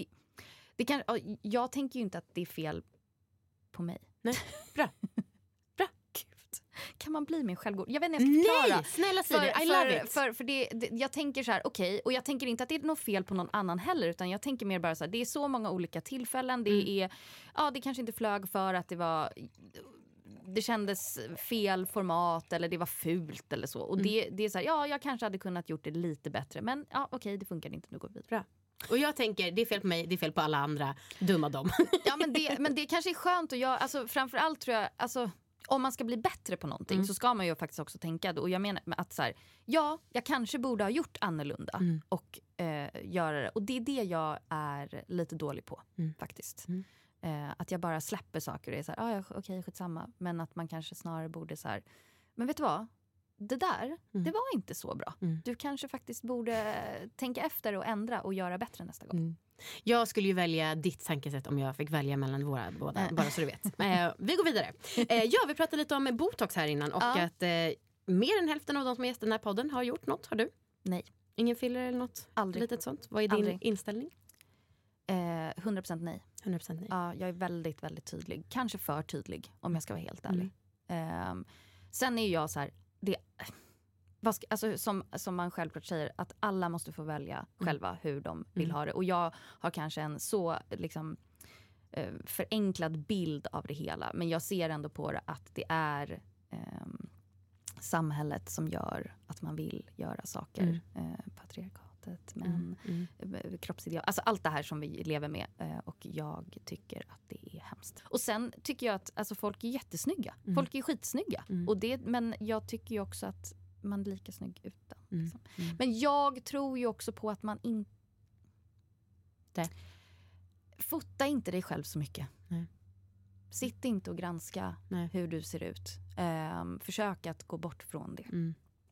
jag tänker ju inte att det är fel på mig. Nej, bra. Gud. Kan man bli mer självgod? Jag vet inte, jag ska förklara. Nej, snälla Siri, I love it. För det, jag tänker så här, okej, och jag tänker inte att det är något fel på någon annan heller, utan jag tänker mer bara så här, det är så många olika tillfällen, det är, det kanske inte flög för att det var det kändes fel format eller det var fult eller så. Och det är så här, ja, jag kanske hade kunnat gjort det lite bättre. Men ja, okej, det funkar inte, nu går vi vidare. Bra. Och jag tänker, det är fel på mig, det är fel på alla andra, dumma dem. Ja, men det kanske är skönt att jag, alltså framförallt tror jag, alltså om man ska bli bättre på någonting så ska man ju faktiskt också tänka det. Och jag menar att så här, ja, jag kanske borde ha gjort annorlunda och göra det. Och det är det jag är lite dålig på faktiskt. Att jag bara släpper saker och det är så här, okej, skitsamma. Men att man kanske snarare borde så här, men vet du vad? Det där, det var inte så bra. Du kanske faktiskt borde tänka efter och ändra och göra bättre nästa gång. Jag skulle ju välja ditt tankesätt om jag fick välja mellan våra båda, bara så du vet. Vi går vidare. Vi pratade lite om Botox här innan och att mer än hälften av de som är gäster i den här podden har gjort något. Har du? Nej. Ingen filler eller något? Aldrig. Litet sånt? Vad är din inställning? 100% nej. 100% nej. Ja, jag är väldigt, väldigt tydlig. Kanske för tydlig, om jag ska vara helt ärlig. Sen är jag så här, alltså, som man självklart säger, att alla måste få välja själva hur de vill ha det. Och jag har kanske en så liksom, förenklad bild av det hela. Men jag ser ändå på det att det är samhället som gör att man vill göra saker. Patriarkatet, män, kroppsideal. Alltså allt det här som vi lever med. Och jag tycker att det är hemskt. Och sen tycker jag att alltså, folk är jättesnygga. Folk är skitsnygga. Och men jag tycker ju också att man är lika snygg utan. Liksom. Men jag tror ju också på att man inte... Fota inte dig själv så mycket. Nej. Sitt inte och granska hur du ser ut. Försök att gå bort från det.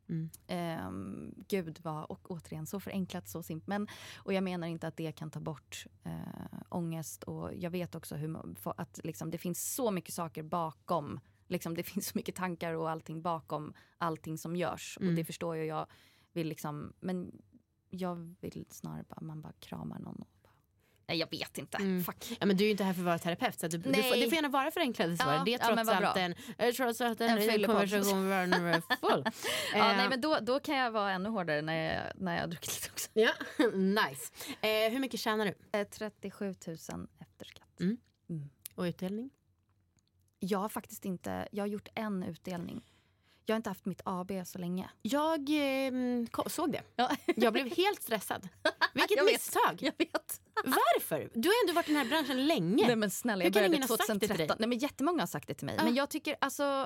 Gud var, och återigen så förenklat, så simpelt. Och jag menar inte att det kan ta bort ångest. Och jag vet också att liksom, det finns så mycket saker bakom. Liksom, det finns så mycket tankar och allting bakom allting som görs. Och det förstår jag vill liksom, men jag vill snarare bara, man bara kramar någon och bara, nej, jag vet inte. Fuck. Ja, men du är ju inte här för att vara terapeut, så du får gärna vara förenklade svar. Det är trots allt en konversation full. Nej, men då kan jag vara ännu hårdare när jag har druckit lite också. Ja, nice. Hur mycket tjänar du? 37 000 efter skatt. Och utdelning? Jag har faktiskt inte, jag har gjort en utdelning. Jag har inte haft mitt AB så länge. Jag såg det. Ja. Jag blev helt stressad. Vilket misstag. Jag vet. Varför? Du har ändå varit i den här branschen länge. Nej, men snälla, jag började 2013. Nej, men jättemånga har sagt det till mig. Men jag tycker, alltså,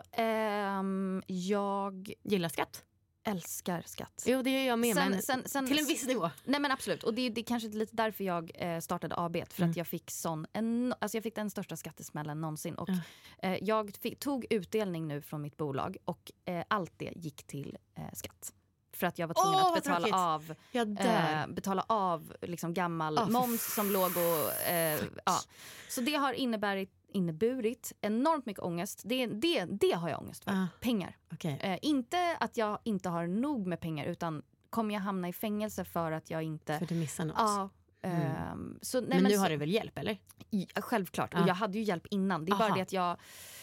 jag gillar skatt. Älskar skatt. Jo, det gör jag med, sen till en viss nivå. Nej, men absolut. Och det är kanske lite därför jag startade AB. För att jag fick jag fick den största skattesmällen någonsin. Och jag tog utdelning nu från mitt bolag. Och allt det gick till skatt. För att jag var tvungen att betala av liksom gammal moms som låg och... Så det har inneburit enormt mycket ångest. Det har jag ångest för. Pengar. Okay. Inte att jag inte har nog med pengar, utan kommer jag hamna i fängelse för att jag inte... För du missar något. Ja. Men nu har du väl hjälp, eller? Ja, självklart. Och jag hade ju hjälp innan. Det är bara det att jag...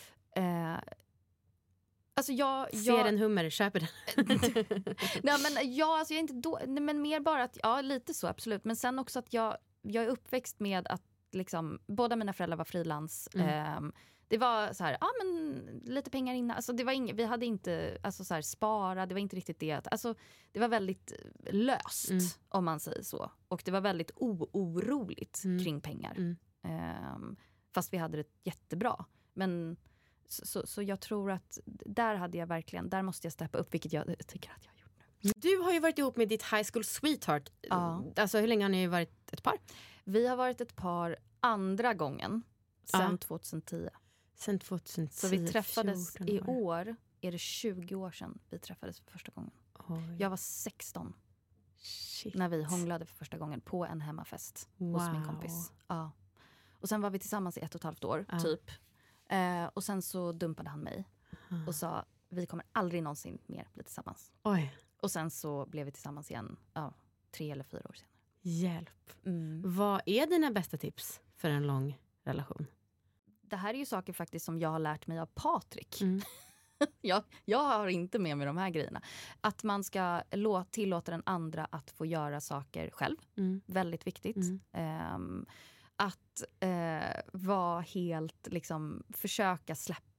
Alltså jag ser en hummer, köper den. Nej, men alltså jag är inte men mer bara att lite så, absolut. Men sen också att jag är uppväxt med att liksom, båda mina föräldrar var frilans. Det var så här, men lite pengar innan. Alltså det var vi hade inte alltså så här, spara, det var inte riktigt det. Alltså det var väldigt löst, om man säger så. Och det var väldigt oroligt kring pengar. Fast vi hade det jättebra. Men så jag tror att där måste jag steppa upp, vilket jag tycker att jag har gjort nu. Du har ju varit ihop med ditt high school sweetheart. Alltså hur länge har ni varit ett par? Vi har varit ett par andra gången sedan 2010. Sen 2010. Så vi träffades i år, är det 20 år sedan vi träffades för första gången. Jag var 16 när vi hånglade för första gången på en hemmafest hos min kompis. Ja. Och sen var vi tillsammans i 1,5 år typ. Och sen så dumpade han mig och sa, vi kommer aldrig någonsin mer bli tillsammans. Oj. Och sen så blev vi tillsammans igen 3 eller 4 år senare. Hjälp. Vad är dina bästa tips för en lång relation? Det här är ju saker faktiskt som jag har lärt mig av Patrik. Jag har inte med mig de här grejerna. Att man ska tillåta den andra att få göra saker själv. Väldigt viktigt. Att vara helt, liksom, försöka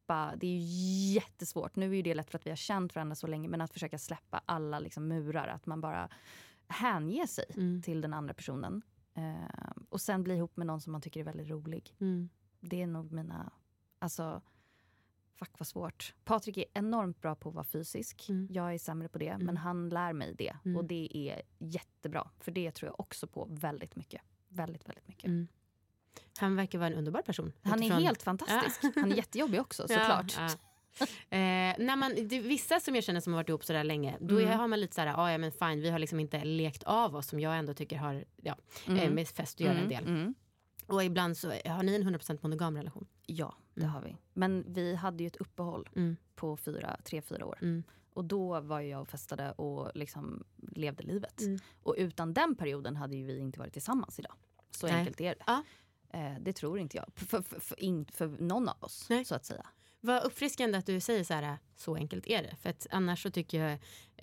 släppa, det är ju jättesvårt. Nu är ju det lätt för att vi har känt varandra så länge, men att försöka släppa alla liksom murar, att man bara hänger sig till den andra personen. Och sen bli ihop med någon som man tycker är väldigt rolig. Det är nog mina, alltså fuck vad svårt. Patrik är enormt bra på att vara fysisk. Jag är sämre på det, men han lär mig det. Och det är jättebra, för det tror jag också på väldigt mycket. Väldigt, väldigt mycket. Han verkar vara en underbar person. Han är helt fantastisk. Han är jättejobbig också, såklart. Vissa som jag känner som har varit ihop så där länge, då har man lite så här, ja men fine, vi har liksom inte lekt av oss, som jag ändå tycker har med fest att göra en del. Och ibland så har ni en 100% monogam relation. Ja, det har vi. Men vi hade ju ett uppehåll på 3-4 år. Och då var jag och festade och liksom levde livet. Och utan den perioden hade ju vi inte varit tillsammans idag. Så enkelt är det. Det tror inte jag. För någon av oss, så att säga. Vad uppfriskande att du säger så här, så enkelt är det. För att annars så tycker jag,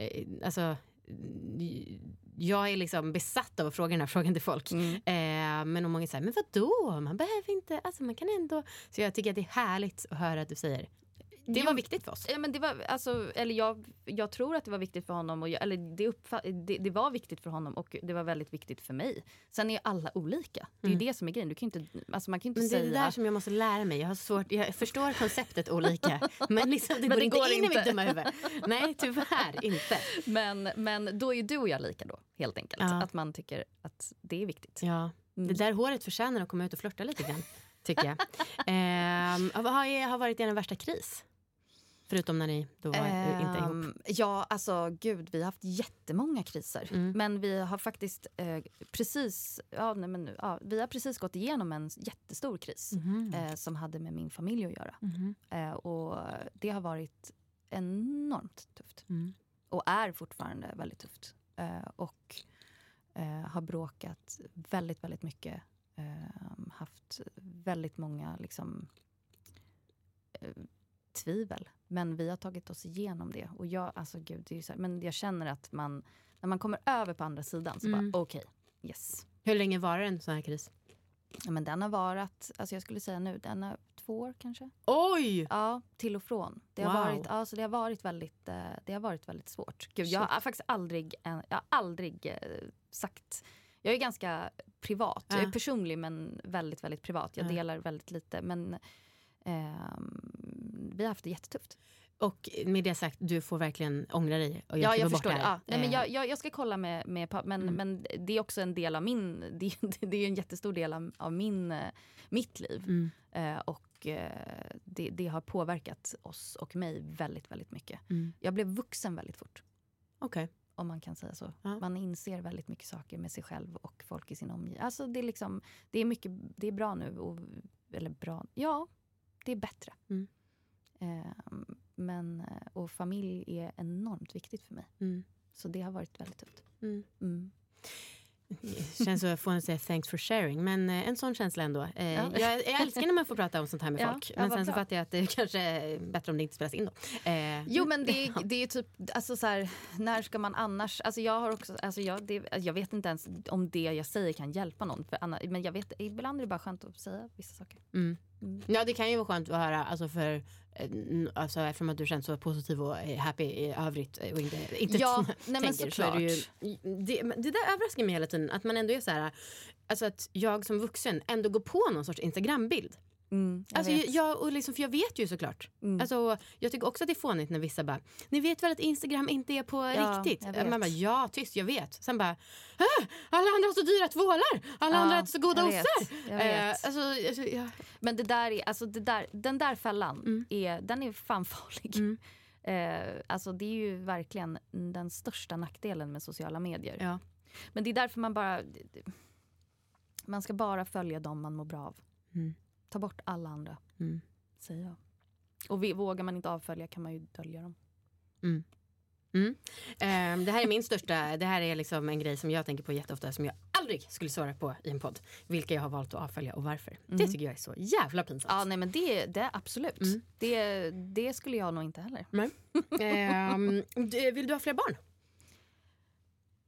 jag är liksom besatt av att fråga den här frågan till folk. Men om många säger, men vadå? Man behöver inte, alltså man kan ändå. Så jag tycker att det är härligt att höra att du säger det var viktigt för oss. Ja, men det var, alltså, eller jag tror att det var viktigt för honom. Det var viktigt för honom och det var väldigt viktigt för mig. Sen är alla olika. Det är ju det som är grejen. Du kan inte, alltså, man kan inte säga... det är det där som jag måste lära mig. Jag förstår konceptet olika. Men liksom, det går inte in i mitt dumma huvud. Nej, tyvärr inte. Men då är ju du och jag lika då, helt enkelt. Att man tycker att det är viktigt. Ja, det där håret förtjänar att komma ut och flirta lite grann, tycker jag. Vad har varit er värsta kris? Förutom när ni då var inte ihop. Ja, alltså gud, vi har haft jättemånga kriser. Men vi har faktiskt vi har precis gått igenom en jättestor kris som hade med min familj att göra. Och det har varit enormt tufft. Och är fortfarande väldigt tufft. Och har bråkat väldigt, väldigt mycket. Haft väldigt många liksom tvivel. Men vi har tagit oss igenom det. Och jag, alltså gud, det är ju så här, men jag känner att när man kommer över på andra sidan så bara, okej, yes. Hur länge var det en sån här kris? Ja, men den har varit, alltså jag skulle säga nu, den har 2 år kanske. Oj! Ja, till och från. Det har varit, alltså det har varit väldigt svårt. Gud, jag har faktiskt aldrig sagt, jag är ganska privat. Jag är personlig men väldigt, väldigt privat. Jag delar väldigt lite, men vi har haft det jättetufft. Och med det sagt, du får verkligen ångra dig. Och jag förstår det. Ja. Nej, men jag ska kolla men det är också en del av min... Det är en jättestor del av mitt liv. Och det har påverkat oss och mig väldigt, väldigt mycket. Jag blev vuxen väldigt fort. Okej. Om man kan säga så. Man inser väldigt mycket saker med sig själv och folk i sin omgivning. Alltså det är liksom... Det är mycket... Det är bra nu. Eller bra... Ja, det är bättre. Och familj är enormt viktigt för mig. Så det har varit väldigt tufft. Känns så att få säga thanks for sharing. Men en sån känsla ändå. Jag älskar när man får prata om sånt här med folk. Men sen så fattar jag att det kanske är bättre om det inte spelas in då. Jo, men det är typ, alltså så här, när ska man annars, alltså jag har också, alltså jag vet inte ens om det jag säger kan hjälpa någon. Men jag vet, ibland är det bara skönt att säga vissa saker. Ja, det kan ju vara skönt att höra, alltså eftersom att du känns så positiv och happy i övrigt och inte men såklart. Så är det ju, det där överraskar mig hela tiden, att man ändå är så här, alltså att jag som vuxen ändå går på någon sorts Instagram-bild. För jag vet ju såklart. Alltså, jag tycker också att det är fånigt när vissa bara, ni vet väl att Instagram inte är på riktigt. Man bara, ja, tyst, jag vet. Sen bara, alla andra har så dyra tvålar. Alla andra har så goda ossar. Men det där är, alltså den där fällan den är fan farlig. Alltså det är ju verkligen den största nackdelen med sociala medier. Men det är därför man ska bara följa dem man mår bra av. Ta bort alla andra, säger jag. Och vågar man inte avfölja kan man ju dölja dem. Det här är min största, det här är liksom en grej som jag tänker på jätteofta, som jag aldrig skulle svara på i en podd. Vilka jag har valt att avfölja och varför. Det tycker jag är så jävla pinsamt. Ja, nej, men det är absolut. Det skulle jag nog inte heller. Vill du ha fler barn?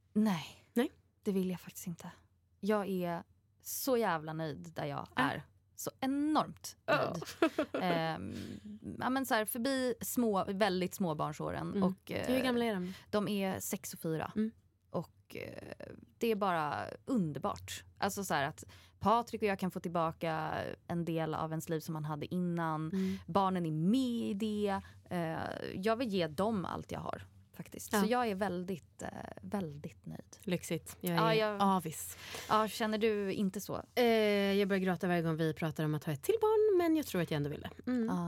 Nej, det vill jag faktiskt inte. Jag är så jävla nöjd där jag är. så enormt nöjd. Ja, men så här, förbi väldigt små barnsåren. Och, hur gamla är de? De är 6 och 4. Och det är bara underbart. Alltså så här att Patrik och jag kan få tillbaka en del av ens liv som man hade innan. Barnen är med i det. Jag vill ge dem allt jag har. Faktiskt. Så jag är väldigt, väldigt nöjd. Lyxigt. Jag är avis. Ja, känner du inte så? Jag börjar gråta varje gång vi pratar om att ha ett till barn, men jag tror att jag ändå vill det.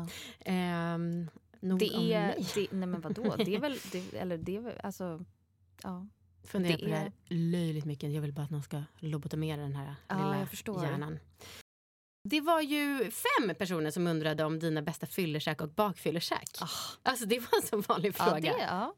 Nej men vadå? Det är väl, alltså, ja. Funderar på det här löjligt mycket. Jag vill bara att någon ska lobotomera den här lilla hjärnan. Det var ju 5 personer som undrade om dina bästa fyllerkäk och bakfyllerkäk. Alltså det var en så vanlig fråga.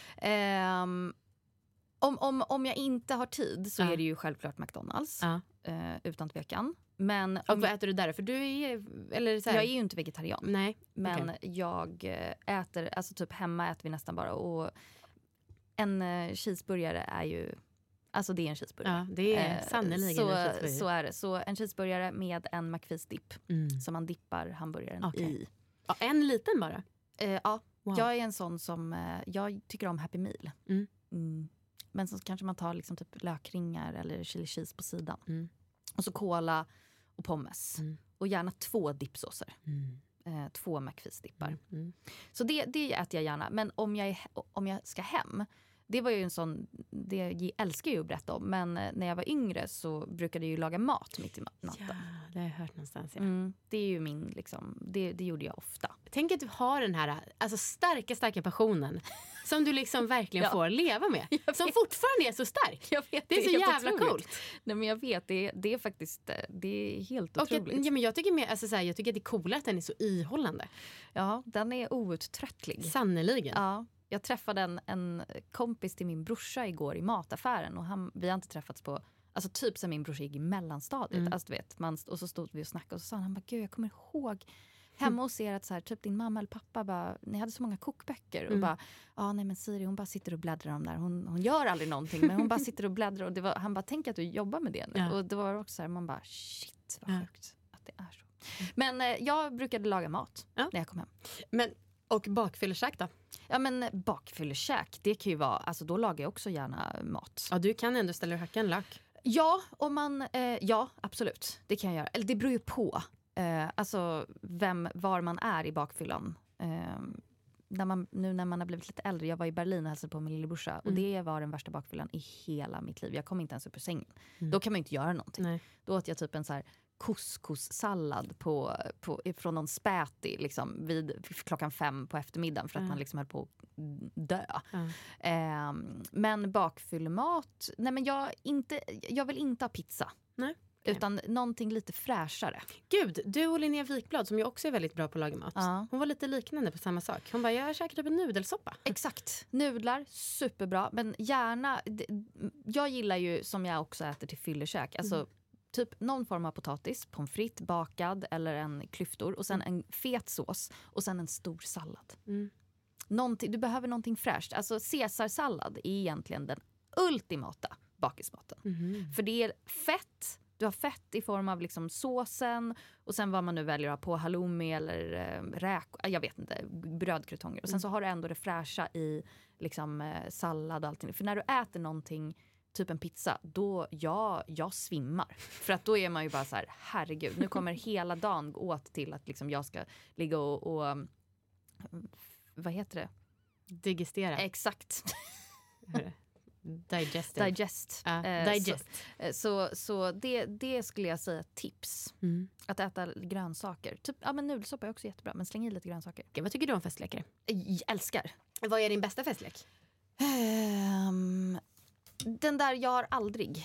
Om jag inte har tid så är det ju självklart McDonalds. Utan tvekan. Men och vad äter du där? För du är, eller så här... Jag är ju inte vegetarian. Nej. Men jag äter, alltså typ hemma äter vi nästan bara. Och en cheeseburgare är ju... Alltså det är en cheeseburgare. Ja, det är sannolikt en cheeseburgare. Så är det. Så en cheeseburgare med en McFeast-dipp. Som man dippar hamburgaren i. Ja, en liten bara? Ja, wow. Jag är en sån som... jag tycker om Happy Meal. Men så kanske man tar liksom typ lökringar eller chili cheese på sidan. Och så cola och pommes. Och gärna 2 dippsåser. 2 McFeast-dippar. Så det äter jag gärna. Men om jag ska hem... Det var ju en sån, det älskar jag ju att berätta om. Men när jag var yngre så brukade jag ju laga mat mitt i natten. Ja, det har jag hört någonstans. Ja. Det är ju min, liksom, det gjorde jag ofta. Tänk att du har den här alltså starka passionen som du liksom verkligen får leva med. Som fortfarande är så stark. Jag vet, det är så jävla otroligt. coolt. Nej, men jag vet, det är faktiskt, det är helt otroligt. Men jag tycker alltså, jag tycker att det är coolare att den är så ihållande. Ja, den är outtröttlig. Sannoliken. Ja. Jag träffade en kompis till min brorsa igår i mataffären. Och vi har inte träffats på... Alltså typ som min brorsa gick i mellanstadiet. Alltså, du vet, och så stod vi och snackade. Och så sa han bara, gud jag kommer ihåg hemma hos er att så här, typ din mamma eller pappa bara, ni hade så många kokböcker. Och bara, nej men Siri hon bara sitter och bläddrar om där. Hon gör aldrig någonting men hon bara sitter och bläddrar. Och han bara, tänk att du jobbar med det nu. Ja. Och det var också så här, man bara, shit vad sjukt att det är så. Men jag brukade laga mat när jag kom hem. Och bakfyllerkäk då? Ja men bakfyllerkäk, det kan ju vara, alltså då lagar jag också gärna mat. Ja, du kan ändå ställa och hacka en lök. Ja, om man, ja absolut, det kan jag göra. Eller det beror ju på, alltså var man är i bakfyllan. När man har blivit lite äldre, jag var i Berlin och hälsade på min lillebrorsa. Och det var den värsta bakfyllan i hela mitt liv. Jag kom inte ens upp ur sängen. Då kan man inte göra någonting. Nej. Då åt jag typ en så här couscous-sallad från någon späti liksom, vid 5:00 på eftermiddagen för att man liksom höll på att dö. Men bakfyllemat, nej men jag vill inte ha pizza. Nej. Okay. Utan någonting lite fräschare. Gud, du och Linnea Wikblad som ju också är väldigt bra på att laga mat. Hon var lite liknande på samma sak. Hon bara, jag käkade typ en nudelsoppa. Exakt, nudlar, superbra. Men gärna, jag gillar ju som jag också äter till fyllerkäk. Alltså typ någon form av potatis, pommes frites, bakad eller en klyftor. Och sen en fet sås och sen en stor sallad. Du behöver någonting fräscht. Alltså caesarsallad är egentligen den ultimata bakismaten. För det är fett. Du har fett i form av liksom såsen och sen vad man nu väljer att ha på halloumi eller jag vet inte, brödkrutonger. Och sen så har du ändå det fräscha i liksom sallad och allting. För när du äter någonting, typ en pizza, då jag svimmar. För att då är man ju bara så här, herregud, nu kommer hela dagen gå åt till att liksom jag ska ligga och vad heter det? Digestera. Exakt. Digest. Så det skulle jag säga tips. Att äta grönsaker. Typ, ja men nudelsoppa är också jättebra, men släng i lite grönsaker. Okay, vad tycker du om festlekar? Jag älskar. Vad är din bästa festlek? Den där jag har aldrig.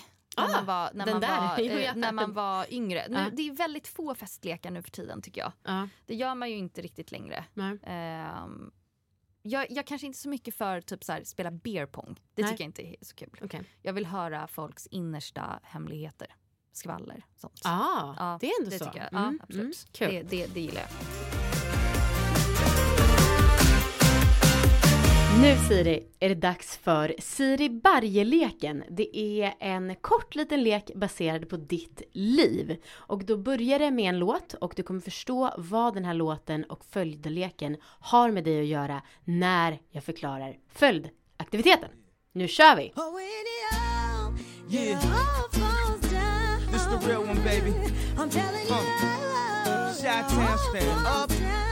När man var yngre. Nu, det är väldigt få festlekar nu för tiden tycker jag. Det gör man ju inte riktigt längre. Jag kanske inte så mycket för typ så här, spela beer pong. Det tycker jag inte är så kul. Okay. Jag vill höra folks innersta hemligheter. Skvaller, sånt. Det är ändå det så. Tycker jag. Ja, absolut. Cool. Det gillar jag. Nu Siri är det dags för Siri Barje-leken. Det är en kort liten lek baserad på ditt liv. Och då börjar det med en låt och du kommer förstå vad den här låten och följdleken har med dig att göra när jag förklarar följdaktiviteten. Nu kör vi! Yeah, this the real one, baby. I'm telling you, Chi-Town stand up.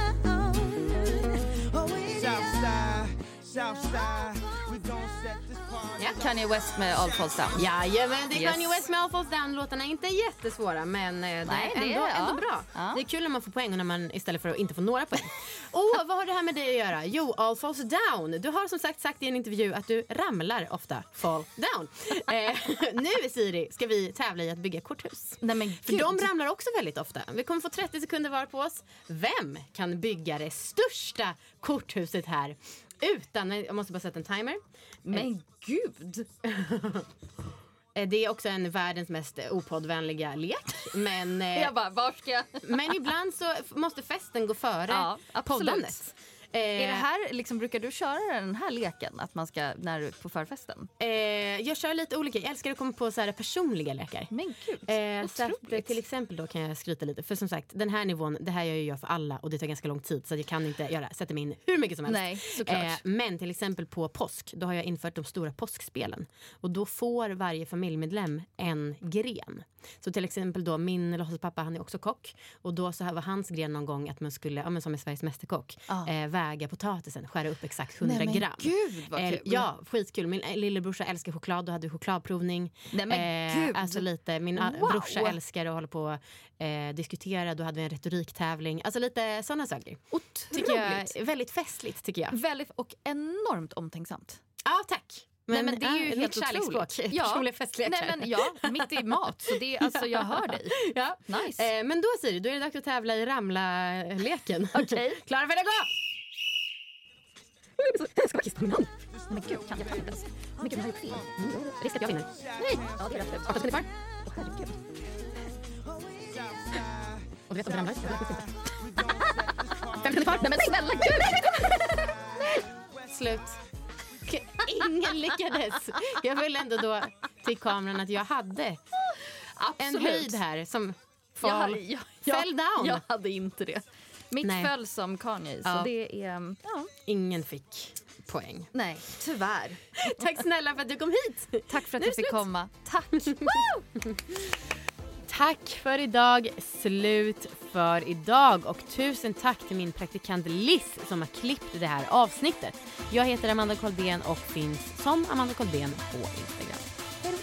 Southside, we gon' set this party. Ja, Kanye West med All Falls Down. Jajamän, det är Kanye West med All Falls Down. Låtarna är inte jättesvåra, men Nej, det är ändå bra. Ja. Det är kul när man får poäng och när man istället för att inte få några poäng. Vad har det här med dig att göra? Jo, All Falls Down. Du har som sagt i en intervju att du ramlar ofta. Fall down. Nu Siri ska vi tävla i att bygga korthus. Nej, men för de ramlar också väldigt ofta. Vi kommer få 30 sekunder var på oss. Vem kan bygga det största korthuset här? Jag måste bara sätta en timer. Men gud! Det är också en världens mest opoddvänliga lek. Men, jag bara, var ska jag? men ibland så måste festen gå före poddandet. Är det här, liksom, brukar du köra den här leken att man ska, när du på förfesten? Jag kör lite olika. Jag älskar att komma på så här personliga lekar. Men gud, så att, till exempel då kan jag skryta lite. För som sagt, den här nivån, det här gör jag för alla och det tar ganska lång tid så att jag kan inte sätta mig in hur mycket som helst. Nej, såklart. Men till exempel på påsk, då har jag infört de stora påskspelen. Och då får varje familjemedlem en gren. Så till exempel då, min låtsaspappa, han är också kock. Och då så här var hans gren någon gång att man skulle, som är Sveriges mästerkock, väga potatisen, skära upp exakt 100 gram. Gud, vad kul. Ja, skitkul. Min lillebrorsa älskar choklad, då hade vi chokladprovning. Nej, men gud. Alltså lite, min brorsa älskar att hålla på och diskutera, då hade vi en retoriktävling. Alltså lite sådana saker. Otroligt. Tycker jag, väldigt festligt tycker jag. Väldigt och enormt omtänksamt. Ja, tack. Men det är ju helt kärleksspråk. Ja. Nej, men mitt i mat. Så det, alltså, jag hör dig. Ja. Nice. Men då Siri, då är det dags att tävla i ramla-leken. Okej. Klara för det, gå! Jag ska kissa på min hand. Men gud, kan jag fan inte ens. Men gud, jag har gjort fel. Risk att jag vinner. Nej. Ja, det är rätt. 8 sekunder kvar. Åh, herregud. Och du vet om du ramlar? 5 sekunder kvar. Nej, men snälla gud. Slut. Ingen lyckades. Jag vill ändå då till kameran att jag hade en höjd här som fell down. Jag hade inte det. Mitt föll som Kanye, så det är... Ja. Ingen fick poäng. Nej, tyvärr. Tack snälla för att du kom hit. Tack för att jag fick komma. Tack. Tack för idag. Slut för idag. Och tusen tack till min praktikant Liz som har klippt det här avsnittet. Jag heter Amanda Koldén och finns som Amanda Koldén på Instagram. Hej då.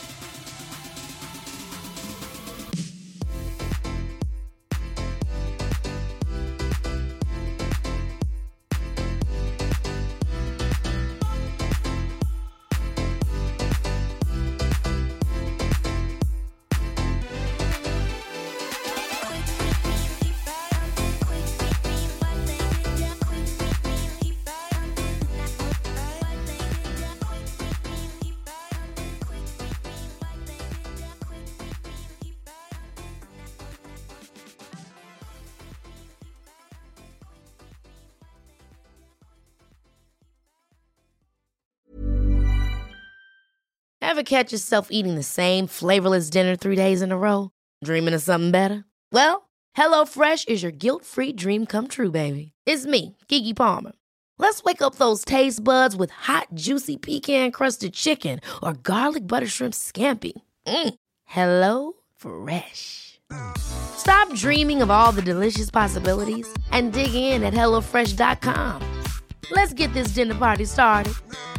Ever catch yourself eating the same flavorless dinner 3 days in a row? Dreaming of something better? Well, HelloFresh is your guilt-free dream come true, baby. It's me, Keke Palmer. Let's wake up those taste buds with hot, juicy pecan-crusted chicken or garlic butter shrimp scampi. Hello Fresh. Stop dreaming of all the delicious possibilities and dig in at HelloFresh.com. Let's get this dinner party started.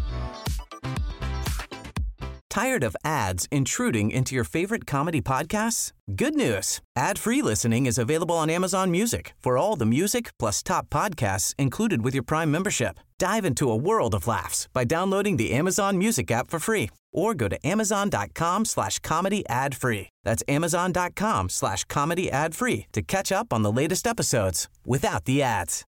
Tired of ads intruding into your favorite comedy podcasts? Good news. Ad-free listening is available on Amazon Music for all the music plus top podcasts included with your Prime membership. Dive into a world of laughs by downloading the Amazon Music app for free or go to amazon.com/comedy ad-free. That's amazon.com/comedy ad-free to catch up on the latest episodes without the ads.